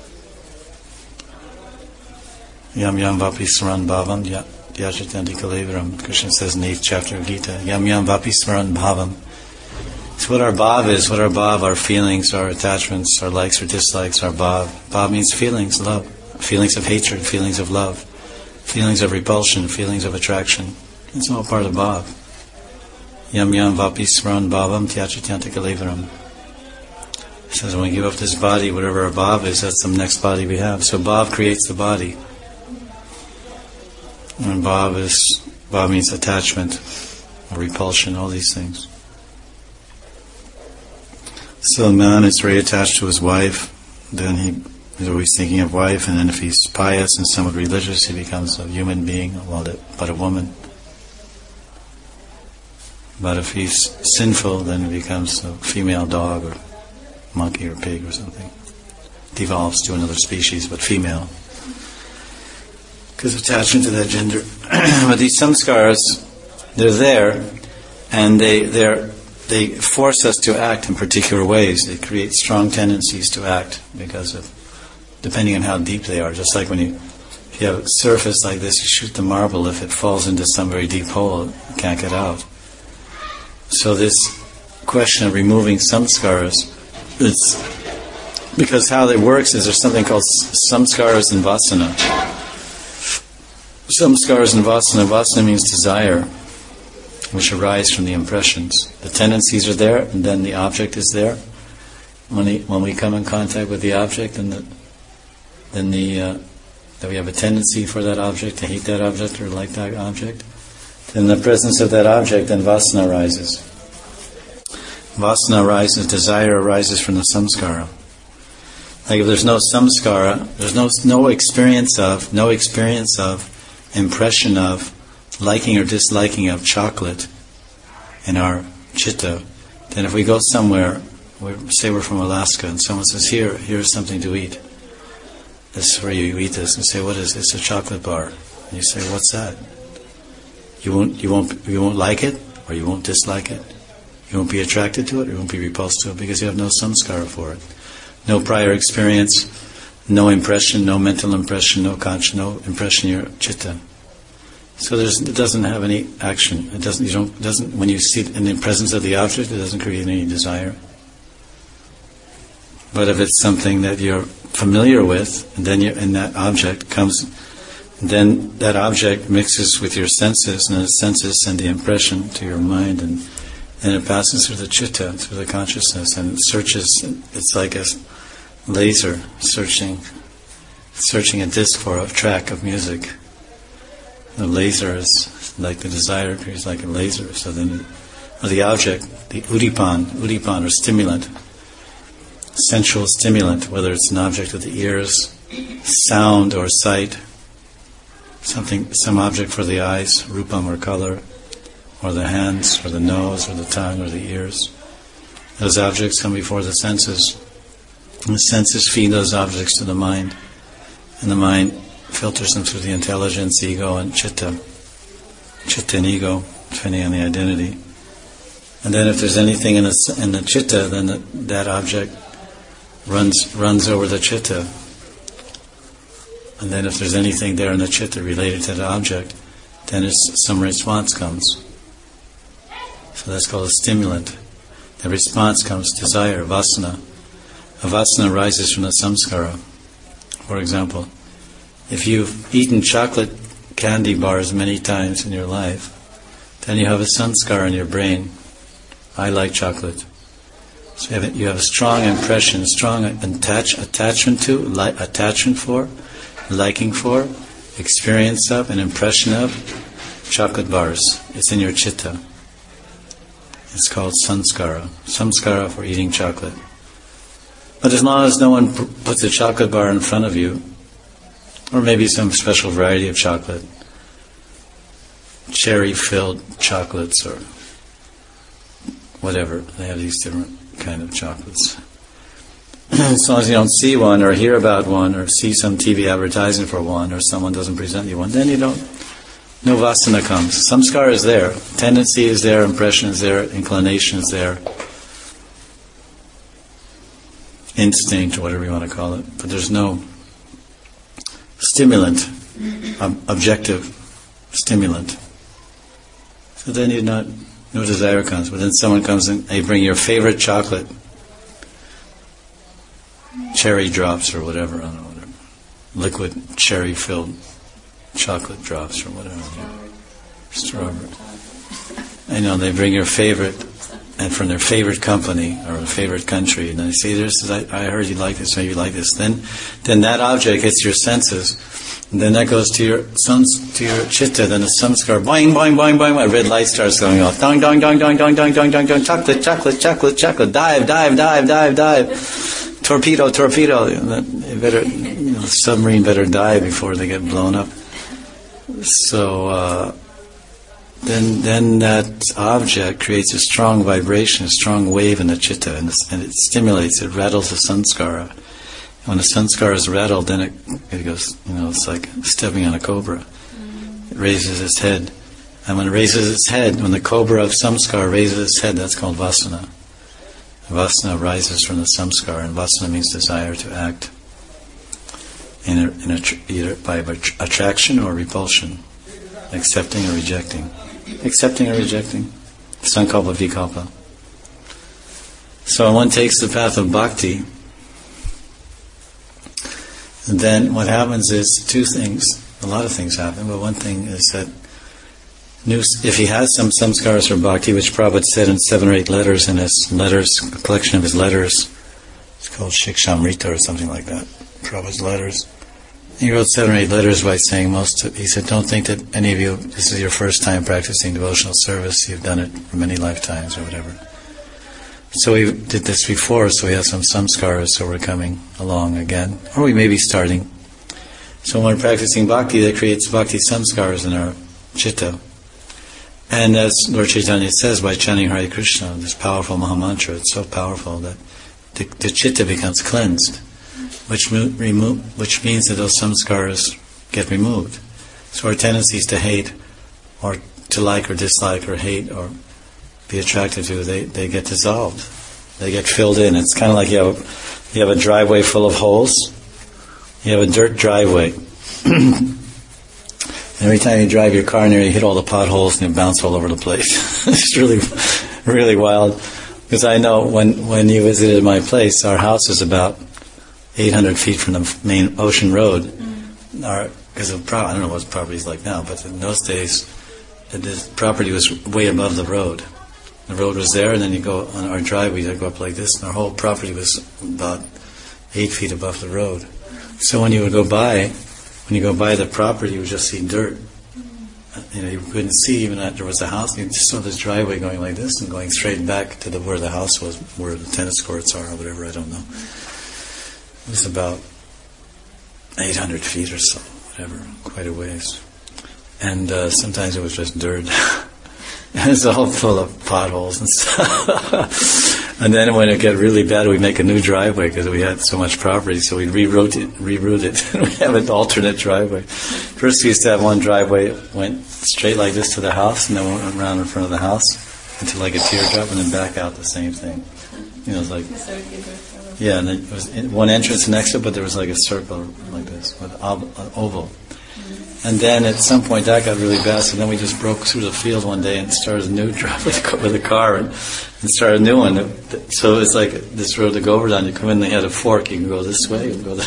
Yam yam vapi smaran bhavam yachitanti kalevaram. Krishna says in the 8th chapter of Gita, Yam yam vapi smaran bhavam. It's what our bhav is, our feelings, our attachments, our likes or dislikes, our bhav. Bhav means feelings, love. Feelings of hatred, feelings of love, feelings of repulsion, feelings of attraction. It's all part of bhav. Yam yam vapi smaran bhavam tyachityanti kalevaram. It says when we give up this body, whatever our bhav is, that's the next body we have. So bhav creates the body. And bhav means attachment, or repulsion, all these things. So a man is very attached to his wife, then he's always thinking of wife, and then if he's pious and somewhat religious, he becomes a human being, but a woman. But if he's sinful, then he becomes a female dog or monkey or pig or something. Devolves to another species, but female. Because of attachment to that gender. But these samskaras, they're there, and they force us to act in particular ways. They create strong tendencies to act because of, depending on how deep they are. Just like if you have a surface like this, you shoot the marble, if it falls into some very deep hole, it can't get out. So this question of removing samskaras, it's because how it works is there's something called samskaras and vasana. Samskaras and vasana. Vasana means desire. which arise from the impressions. The tendencies are there, and then the object is there. When we come in contact with the object, that we have a tendency for that object, to hate that object or like that object, then in the presence of that object, then vasana arises. Vasana arises, desire arises from the samskara. Like if there's no samskara, there's no experience of, impression of, liking or disliking of chocolate in our chitta, then if we go somewhere, say we're from Alaska, and someone says, here's something to eat. This is where you eat this, and say, what is it? It's a chocolate bar. And you say, what's that? You won't like it, or you won't dislike it. You won't be attracted to it, or you won't be repulsed to it, because you have no samskara for it. No prior experience, no impression, no mental impression, no impression in your chitta. So it doesn't have any action. It doesn't. When you see it in the presence of the object, it doesn't create any desire. But if it's something that you're familiar with, and then that object comes, then that object mixes with your senses, and the senses send the impression to your mind, and it passes through the chitta, through the consciousness, and it searches. It's like a laser searching a disc for a track of music. The laser is like the desire is like a laser. So then, the object, the udipan or stimulant, sensual stimulant, whether it's an object of the ears, sound or sight, some object for the eyes, rupam or color, or the hands, or the nose, or the tongue, or the ears. Those objects come before the senses. And the senses feed those objects to the mind, and the mind filters them through the intelligence, ego, and chitta and ego, depending on the identity. And then if there's anything in the chitta, then that object runs over the chitta. And then if there's anything there in the chitta related to the object, then some response comes. So that's called a stimulant. The response comes desire, vasana. A vasana arises from the samskara. For example, if you've eaten chocolate candy bars many times in your life, then you have a samskara in your brain. I like chocolate. So you have a strong impression, strong attachment for, liking for, experience of, an impression of chocolate bars. It's in your chitta. It's called samskara for eating chocolate. But as long as no one puts a chocolate bar in front of you, or maybe some special variety of chocolate, cherry-filled chocolates or whatever, they have these different kind of chocolates. As long as you don't see one or hear about one or see some TV advertising for one or someone doesn't present you one, then no vasana comes. Samskara is there. Tendency is there, impression is there, inclination is there, instinct or whatever you want to call it. But there's no stimulant, objective stimulant. So then no desire comes. But then someone comes and they bring your favorite chocolate, cherry drops or whatever, I don't know, whatever, liquid cherry-filled chocolate drops or whatever. Strawberry. I know, they bring your favorite, and from their favorite company or a favorite country, and they say, I heard you like this, maybe you like this. Then that object hits your senses, and then that goes to your chitta, then the samskara, boing, boing, boing, boing, a red light starts going off. Dong, dong, dong, dong, dong, dong, dong, dong, dong, chocolate, chocolate, chocolate, chocolate, dive, dive, dive, dive, dive. Torpedo, torpedo. The submarine better die before they get blown up. So then that object creates a strong vibration, a strong wave in the chitta, and it stimulates, it rattles the samskara. When the samskara is rattled, then it goes, it's like stepping on a cobra. It raises its head. And when it raises its head, when the cobra of samskara raises its head, that's called vasana. Vasana rises from the samskara, and vasana means desire to act either by attraction or repulsion, accepting or rejecting. Accepting or rejecting. Sankalpa, vikalpa. So when one takes the path of bhakti, then what happens is two things. A lot of things happen, but one thing is that if he has some samskaras for bhakti, which Prabhupada said in 7 or 8 letters in his letters, a collection of his letters, it's called Shikshamrita or something like that, Prabhupada's letters. He wrote 7 or 8 letters by saying he said, don't think that any of you, this is your first time practicing devotional service, you've done it for many lifetimes or whatever. So we did this before, so we have some samskaras, so we're coming along again. Or we may be starting. So when we're practicing bhakti, that creates bhakti samskaras in our chitta. And as Lord Chaitanya says, by chanting Hare Krishna, this powerful Mahamantra, it's so powerful that the chitta becomes cleansed, which means that those samskaras get removed. So our tendencies to hate, or to like or dislike or hate or be attracted to, they get dissolved. They get filled in. It's kind of like you have a driveway full of holes. You have a dirt driveway. Every time you drive your car in there, you hit all the potholes and you bounce all over the place. It's really, really wild. Because I know when you visited my place, our house is about 800 feet from the main ocean road. Because I don't know what property is like now, but in those days, the property was way above the road. The road was there, and then you go on our driveway, you go up like this, and our whole property was about 8 feet above the road. So when you go by the property, you would just see dirt. You couldn't see even that there was a house. You just saw this driveway going like this and going straight back to where the house was, where the tennis courts are or whatever, I don't know. It was about 800 feet or so, whatever, quite a ways. And sometimes it was just dirt. It was all full of potholes and stuff. And then when it got really bad, we'd make a new driveway because we had so much property, so we'd reroute it. We have an alternate driveway. First we used to have one driveway, went straight like this to the house, and then went around in front of the house into like a teardrop, and then back out the same thing. It was like... Yeah, and it was one entrance next to it, but there was like a circle like this, with an oval. And then at some point that got really bad, so then we just broke through the field one day and started a new drive with a car and started a new one. So it's like this road to Govardhan, you come in, they had a fork, you can go this way, you can go that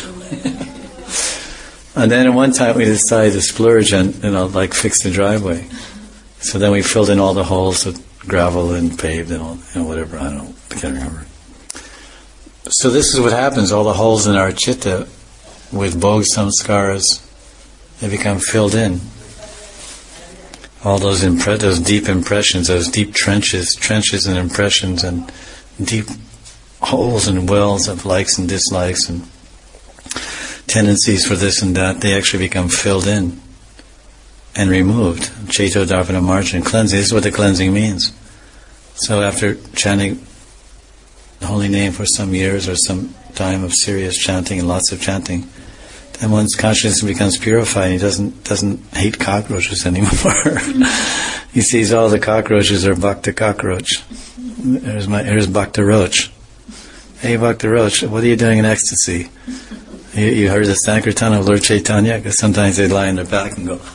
way. And then at one time we decided to splurge and, fix the driveway. So then we filled in all the holes with gravel and paved and all, whatever, I can't remember. So this is what happens, all the holes in our chitta with bhog samskaras, they become filled in. All those deep impressions, those deep trenches and impressions and deep holes and wells of likes and dislikes and tendencies for this and that, they actually become filled in and removed. Chaito Dharpana Marjan, cleansing. This is what the cleansing means. So after chanting the holy name for some years or some time of serious chanting and lots of chanting, and one's consciousness becomes purified. He doesn't hate cockroaches anymore. He sees all the cockroaches are Bhakta cockroach. Here's Bhakta Roach. Hey Bhakta Roach, what are you doing in ecstasy? You heard the Sankirtan of Lord Chaitanya? Because sometimes they lie on their back and go.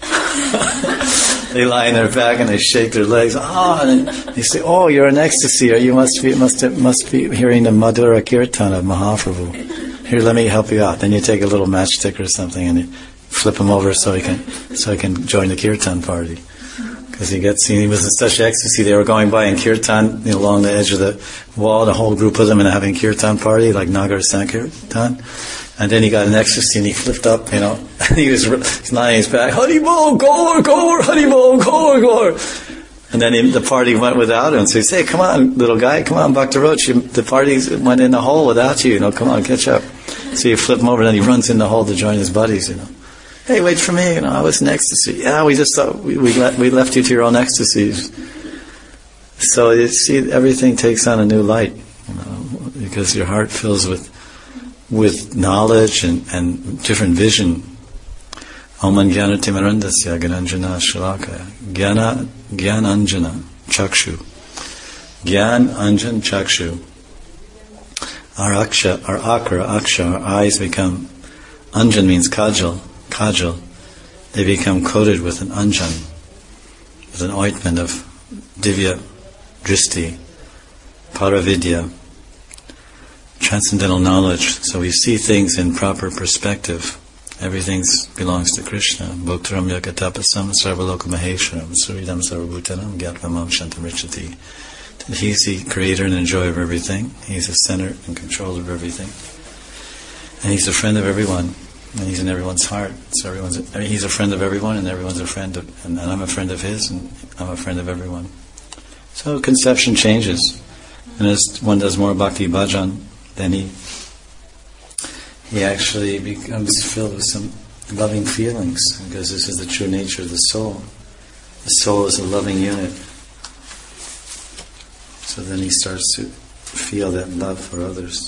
They lie on their back and they shake their legs. And they say, "Oh, you're in ecstasy, or you must be hearing the Madhura Kirtan of Mahaprabhu. Here, let me help you out." Then you take a little matchstick or something and you flip him over so he can join the kirtan party. Because he was in such ecstasy. They were going by in kirtan along the edge of the wall, the whole group of them, and having kirtan party like Nagar Sankirtan. And then he got in ecstasy and he flipped up, and he's lying on his back. Haribol, Gaur, Haribol, Gaur. And then the party went without him. So he said, "Hey, come on, little guy, come on, Bhakta Roach. The party went in the hole without you. Come on, catch up." So you flip him over, and then he runs in the hole to join his buddies. "Hey, wait for me. I was in ecstasy." "Yeah, we just thought we left you to your own ecstasies." So you see, everything takes on a new light, because your heart fills with knowledge and different vision. Om Jnana Timarandasya Gyananjana Shalakaya Gyan Anjana Chakshu Gyan Anjan Chakshu. Our akra, our eyes become, anjan means kajal. They become coated with an anjan, with an ointment of divya, dristi, paravidya, transcendental knowledge. So we see things in proper perspective Everything belongs to Krishna. Bhoktaram yakatapasam sarvaloka maheshwaram suridam sarvabhutanam gyatmamam shantamrichati. He's the creator and enjoyer of everything. He's the center and controller of everything. And he's a friend of everyone. And he's in everyone's heart. So he's a friend of everyone, and everyone's a friend of, and I'm a friend of his, and I'm a friend of everyone. So conception changes. And as one does more bhakti bhajan, then he actually becomes filled with some loving feelings, because this is the true nature of the soul. The soul is a loving unit. So then he starts to feel that love for others.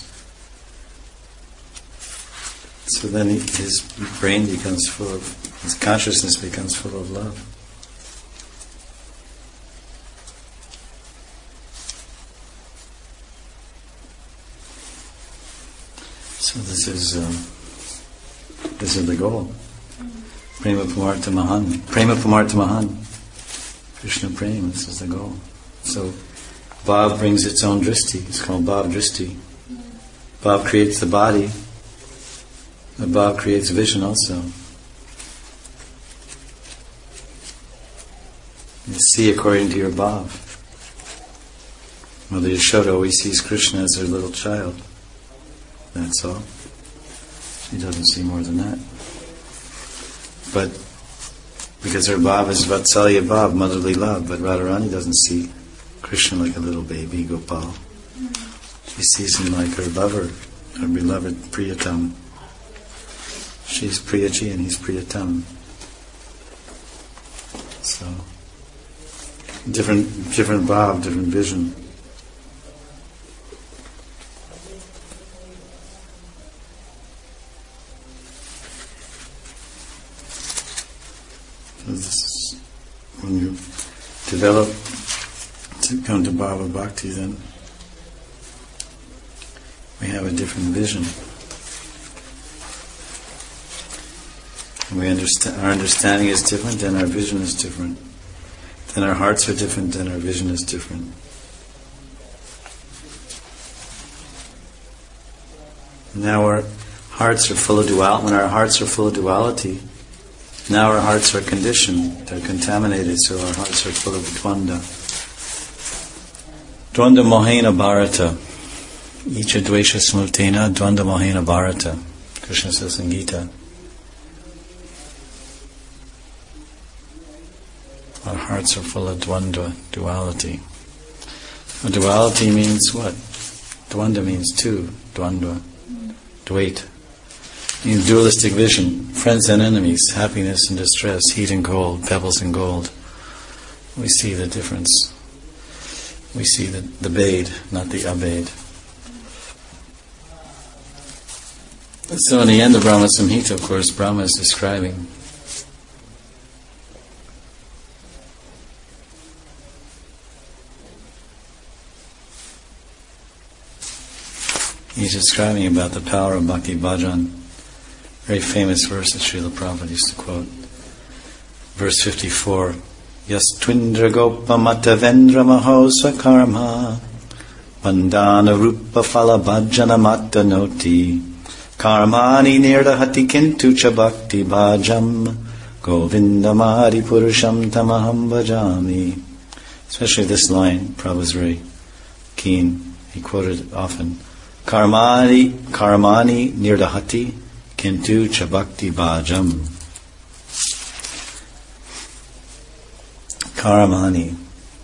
So then his brain becomes full of, his consciousness becomes full of love. So this is the goal. Prema Pumartha Mahan. Prema Pumartha Mahan. Krishna Prema, this is the goal. So Bhav brings its own drishti. It's called Bhav drishti. Bhav creates the body. The Bhav creates vision also. You see according to your Bhav. Mother Yashoda always sees Krishna as her little child. That's all. She doesn't see more than that. But because her Bhav is Vatsalya Bhav, motherly love, but Radharani doesn't see Krishna like a little baby, Gopal. She sees him like her lover, her beloved Priyatam. She's Priyaji and he's Priyatam. So, different Bhav, different vision. So this is when you develop to come to Bhava Bhakti, then we have a different vision. We understand, our understanding is different, then our vision is different. Then our hearts are different, then our vision is different. Now our hearts are full of duality. When our hearts are full of duality, now our hearts are conditioned, they're contaminated, so our hearts are full of dvanda. Dvanda mohena bharata. Icha dvesha smrtena dvanda mohena bharata. Krishna says in Gita. Our hearts are full of dvanda, duality. Well, duality means what? Dvanda means two. Dvandva. Dvait. Means dualistic vision. Friends and enemies, happiness and distress, heat and cold, pebbles and gold. We see the difference. We see the Bade, not the Abade. So in the end of Brahma Samhita, of course, Brahma is describing about the power of Bhakti Bhajan. Very famous verse that Srila Prabhupada used to quote. Verse 54. Yas twindra gopa matavendra mahosva karma bandana rupa phala bhajana mata noti karmani nirdahati kintu cha bhakti bhajam govindamari purusham tamaham bhajami. Especially this line, Prabhupada's very keen. He quoted it often. Karmani nirdahati kintu cha bhakti bhajam. Karamani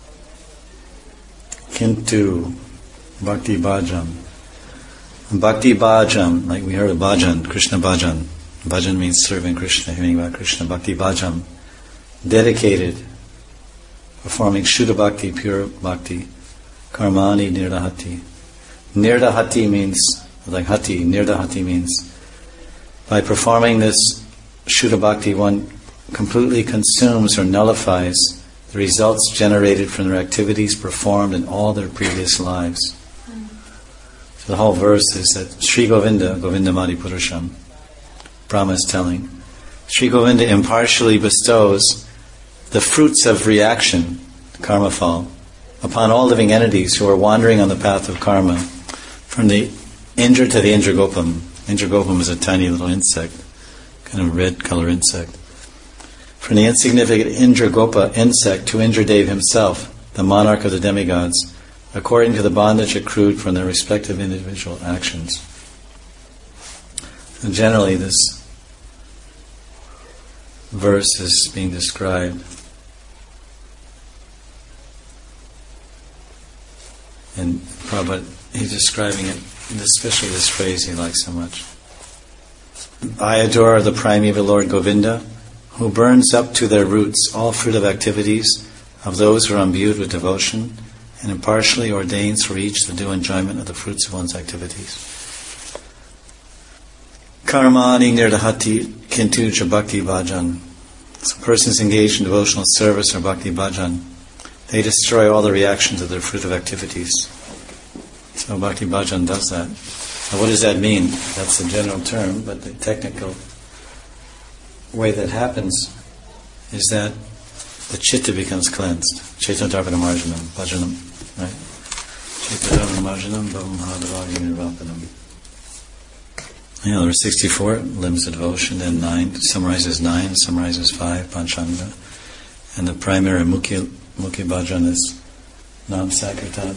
kintu bhakti bhajam. Bhakti bhajam, like we heard of bhajan, Krishna bhajan. Bhajan means serving Krishna, hearing about Krishna. Bhakti bhajam, dedicated, performing Shuddha bhakti, pure bhakti. Karmani nirdahati. Nirdahati means, like hati, nirdahati means, by performing this Shuddha bhakti, one completely consumes or nullifies the results generated from their activities performed in all their previous lives. So the whole verse is that Sri Govinda, Govindamadi Purusham, Brahma is telling, Sri Govinda impartially bestows the fruits of reaction, karma fall, upon all living entities who are wandering on the path of karma, from the Indra to the Indragopam. Indragopam is a tiny little insect, kind of red color insect. From the insignificant Indragopa insect to Indradev himself, the monarch of the demigods, according to the bondage accrued from their respective individual actions. And generally, this verse is being described and Prabhupada, he's describing it, especially this phrase he likes so much. I adore the primeval Lord Govinda, who burns up to their roots all fruitive activities of those who are imbued with devotion and impartially ordains for each the due enjoyment of the fruits of one's activities. Karmani nirdhati kintu cha bhakti bhajan. So persons engaged in devotional service or bhakti bhajan, they destroy all the reactions of their fruitive activities. So bhakti bhajan does that. Now what does that mean? That's the general term, but the technical way that happens is that the chitta becomes cleansed. Chaitanya marjanam, bhajanam, right? Chaitanya marjanam, bhavam hadavagi nirvapanam. Yeah, there are 64 limbs of devotion, and 9 summarizes 5 panchanga, and the primary mukhi bhajan is nam sankirtan.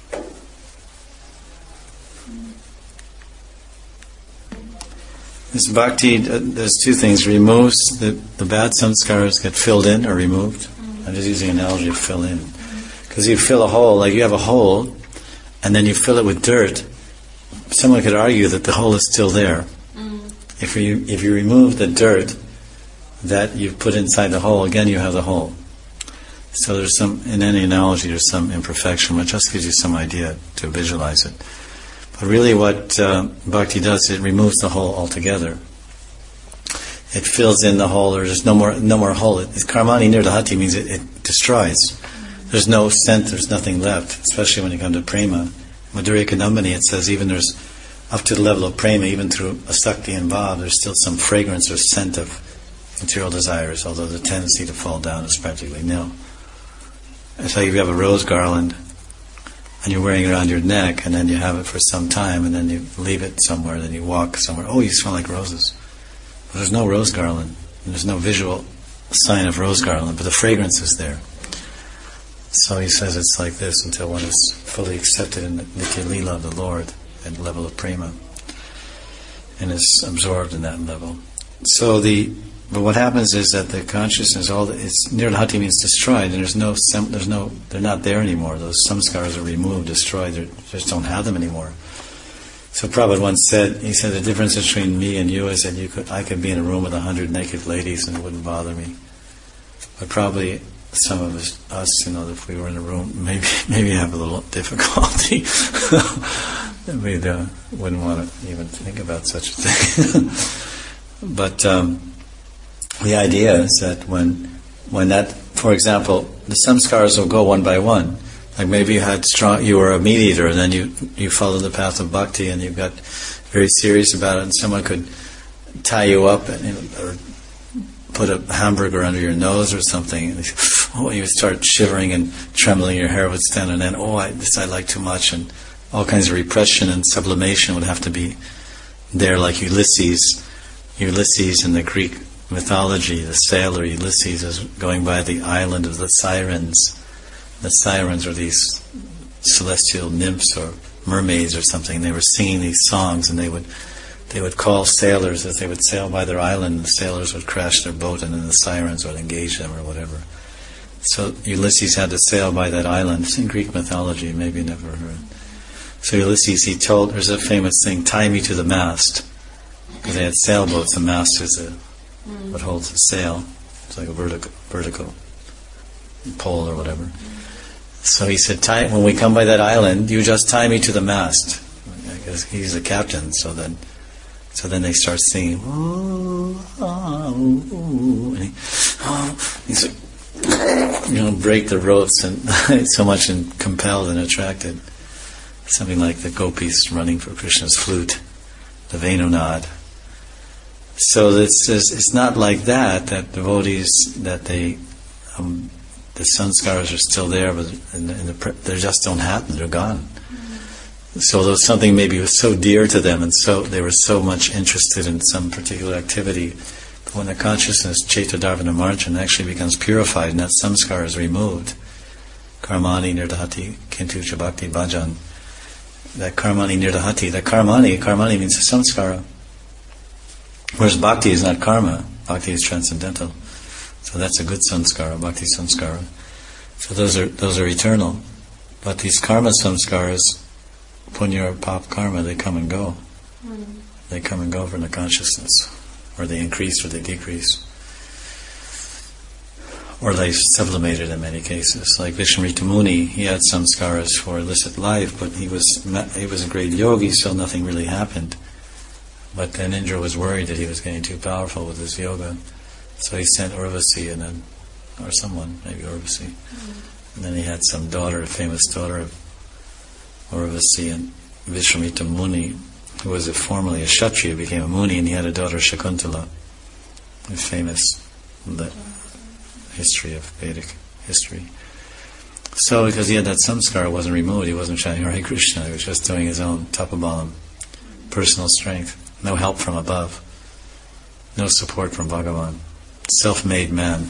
This bhakti, there's two things. Removes the bad samskaras get filled in or removed. I'm just using an analogy of fill in. Because you fill a hole, like you have a hole, and then you fill it with dirt. Someone could argue that the hole is still there. If you remove the dirt that you've put inside the hole, again you have the hole. So there's some, in any analogy, there's some imperfection, which just gives you some idea to visualize it. But really what bhakti does, it removes the hole altogether. It fills in the hole, or there's no more hole. It's karmani nirdhati means it destroys. There's no scent, there's nothing left, especially when you come to prema. Madhurya Kadambini, it says even there's, up to the level of prema, even through asakti and bhav, there's still some fragrance or scent of material desires, although the tendency to fall down is practically nil. It's like if you have a rose garland, and you're wearing it around your neck, and then you have it for some time, and then you leave it somewhere, then you walk somewhere, oh, you smell like roses. But there's no rose garland, and there's no visual sign of rose garland, but the fragrance is there. So he says it's like this until one is fully accepted in the Nitya Leela of the Lord at the level of prema, and is absorbed in that level. So but what happens is that the consciousness, nirdhati means destroyed, and they're not there anymore. Those samskaras are removed, destroyed. They just don't have them anymore. So Prabhupada once said, he said the difference between me and you is that I could be in a room with 100 naked ladies and it wouldn't bother me. But probably some of us, if we were in a room, maybe have a little difficulty. We wouldn't want to even think about such a thing. But the idea is that when that, for example, the samskaras will go one by one. Like maybe you were a meat eater, and then you followed the path of bhakti, and you got very serious about it, and someone could tie you up or put a hamburger under your nose or something, and you would start shivering and trembling, your hair would stand, and then, this I like too much, and all kinds of repression and sublimation would have to be there, like Ulysses in the Greek mythology, the sailor Ulysses is going by the island of the Sirens. The Sirens are these celestial nymphs or mermaids or something. They were singing these songs, and they would call sailors as they would sail by their island, and the sailors would crash their boat, and then the Sirens would engage them or whatever. So Ulysses had to sail by that island. It's in Greek mythology, maybe you never heard. So Ulysses, there's a famous thing, tie me to the mast. Because they had sailboats, the mast is what holds the sail. It's like a vertical pole or whatever. So he said, when we come by that island, you just tie me to the mast. Because he's the captain, so then they start singing, ooh, oh, ooh, and he's like, break the ropes, and so much compelled and attracted. Something like the gopis running for Krishna's flute, the Venunad. So it's not like that devotees, that the sanskaras are still there, but they just don't happen, they're gone. So though something maybe was so dear to them, and so they were so much interested in some particular activity, but when the consciousness, Cetadharvana Marjan, actually becomes purified and that samskara is removed, karmani nirdhati kintu cha bhakti bhajan, that karmani nirdhati, that karmani means a samskara. Whereas bhakti is not karma, bhakti is transcendental. So that's a good samskara, bhakti samskara. So those are eternal. But these karma samskaras, punya or pap karma, they come and go. They come and go from the consciousness. Or they increase or they decrease. Or they sublimated in many cases. Like Vishamrita Muni, he had samskaras for illicit life, but he was a great yogi, so nothing really happened. But then Indra was worried that he was getting too powerful with his yoga, so he sent Urvasi and then, or someone, maybe Urvasi. And then he had some daughter, a famous daughter of Urvasi, and Vishamrita Muni, who was formerly a Kshatriya, became a Muni, and he had a daughter, Shakuntala, famous in the history of Vedic history. So because he had that samskara, it wasn't removed, he wasn't chanting Hare Krishna, he was just doing his own tapabalam, personal strength, no help from above, no support from Bhagavan. Self-made man.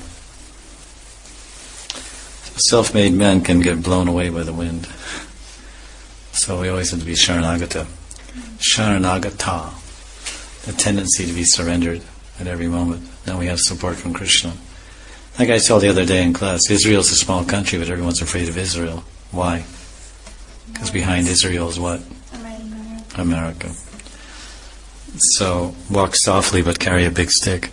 Self-made men can get blown away by the wind. So we always have to be Sharanagata. Sharanagata. The tendency to be surrendered at every moment. Then we have support from Krishna. Like I told the other day in class, Israel's a small country, but everyone's afraid of Israel. Why? Because behind Israel is what? America. So walk softly but carry a big stick.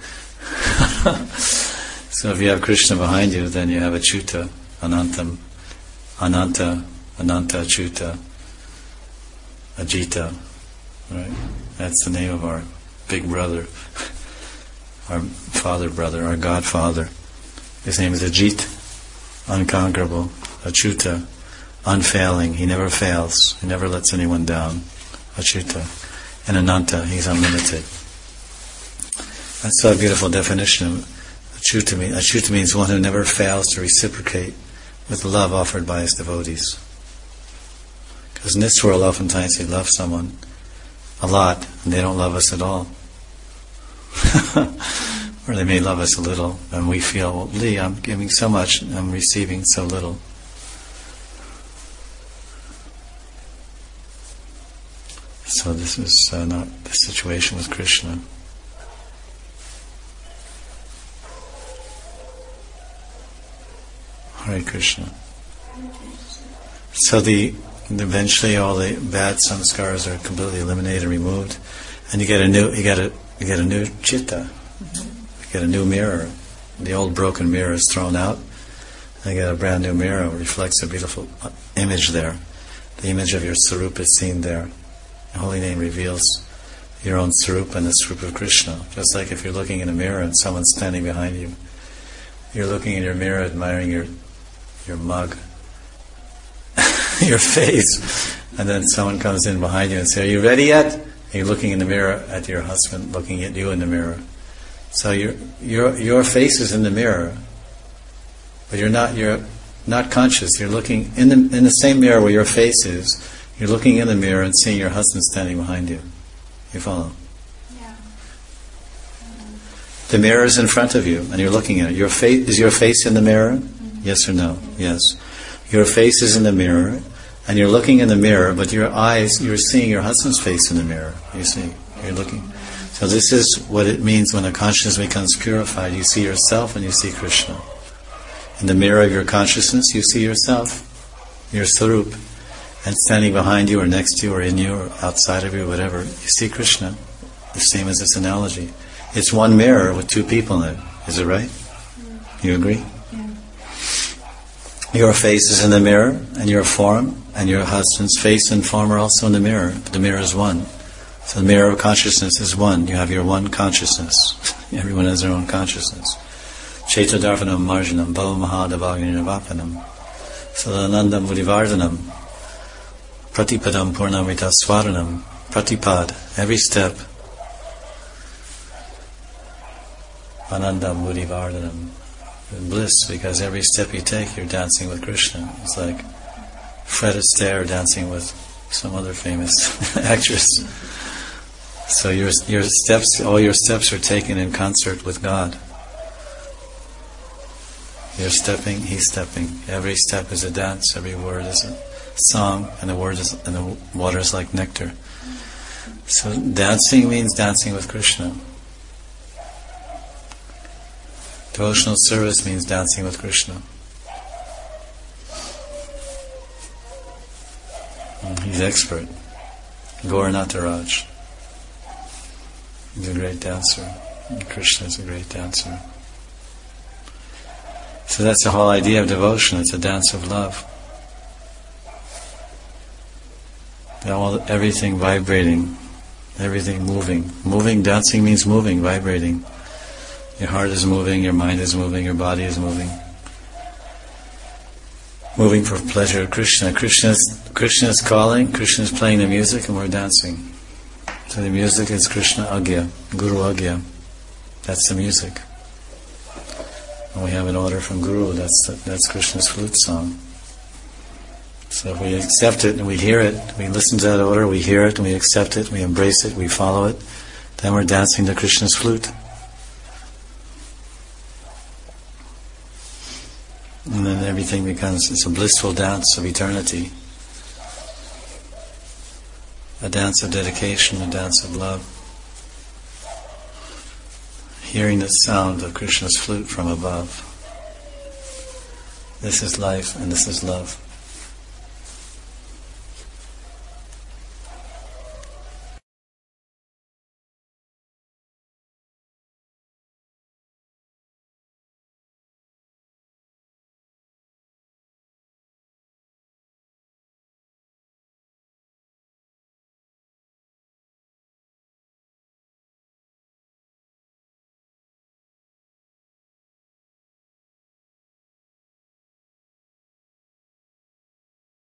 So if you have Krishna behind you, then you have Achyuta, Anantam, Ananta, Achyuta, Ajita. Right? That's the name of our big brother, our father brother, our godfather. His name is Ajit, unconquerable, Achyuta, unfailing. He never fails. He never lets anyone down. Achyuta. And Ananta, he's unlimited. That's a beautiful definition of Achyuta. Achyuta means one who never fails to reciprocate with the love offered by his devotees. Because in this world, oftentimes we love someone a lot, and they don't love us at all. Or they may love us a little, and we feel, well, Lee, I'm giving so much, and I'm receiving so little. So this is not the situation with Krishna. Hare Krishna. So eventually all the bad samskaras are completely eliminated and removed, and you get a new chitta. You get a new mirror. The old broken mirror is thrown out, and you get a brand new mirror. It reflects a beautiful image there. The image of your Sarup is seen there. The holy name reveals your own Sarup and the Sarup of Krishna. Just like if you're looking in a mirror and someone's standing behind you, you're looking in your mirror, admiring your mug, your face, and then someone comes in behind you and says, "Are you ready yet?" And you're looking in the mirror at your husband, looking at you in the mirror. So your face is in the mirror, but you're not conscious. You're looking in the same mirror where your face is. You're looking in the mirror and seeing your husband standing behind you. You follow? Yeah. The mirror is in front of you, and you're looking at it. Is your face in the mirror? Mm-hmm. Yes or no? Yes. Your face is in the mirror, and you're looking in the mirror, but your eyes, you're seeing your husband's face in the mirror. You see? You're looking. So this is what it means when a consciousness becomes purified. You see yourself and you see Krishna. In the mirror of your consciousness, you see yourself, your Sarup. And standing behind you or next to you or in you or outside of you, whatever, you see Krishna. The same as this analogy. It's one mirror with two people in it. Is it right? You agree? Yeah. Your face is in the mirror, and your form, and your husband's face and form are also in the mirror. But the mirror is one. So the mirror of consciousness is one. You have your one consciousness. Everyone has their own consciousness. Cetadharvanam marjanam bhava mahadavagninavapanam sadanandam mudivardhanam Pratipadam Purnamrita Swaranam. Pratipad, every step. Anandam Mudivardhanam. Bliss, because every step you take, you're dancing with Krishna. It's like Fred Astaire dancing with some other famous actress. So your steps, all your steps are taken in concert with God. You're stepping, He's stepping. Every step is a dance. Every word is a song, and the water is like nectar. So dancing means dancing with Krishna. Devotional service means dancing with Krishna. He's expert. Gaur Nataraj. He's a great dancer. And Krishna is a great dancer. So that's the whole idea of devotion. It's a dance of love. Everything vibrating, everything moving. Moving, dancing means moving, vibrating. Your heart is moving, your mind is moving, your body is moving. Moving for pleasure of Krishna. Krishna is calling, Krishna is playing the music, and we're dancing. So the music is Krishna Agya, Guru Agya. That's the music. And we have an order from Guru, that's Krishna's flute song. So if we accept it and we hear it, we listen to that order, we hear it and we accept it, we embrace it, we follow it, then we're dancing to Krishna's flute. And then everything becomes, it's a blissful dance of eternity. A dance of dedication, a dance of love. Hearing the sound of Krishna's flute from above. This is life and this is love.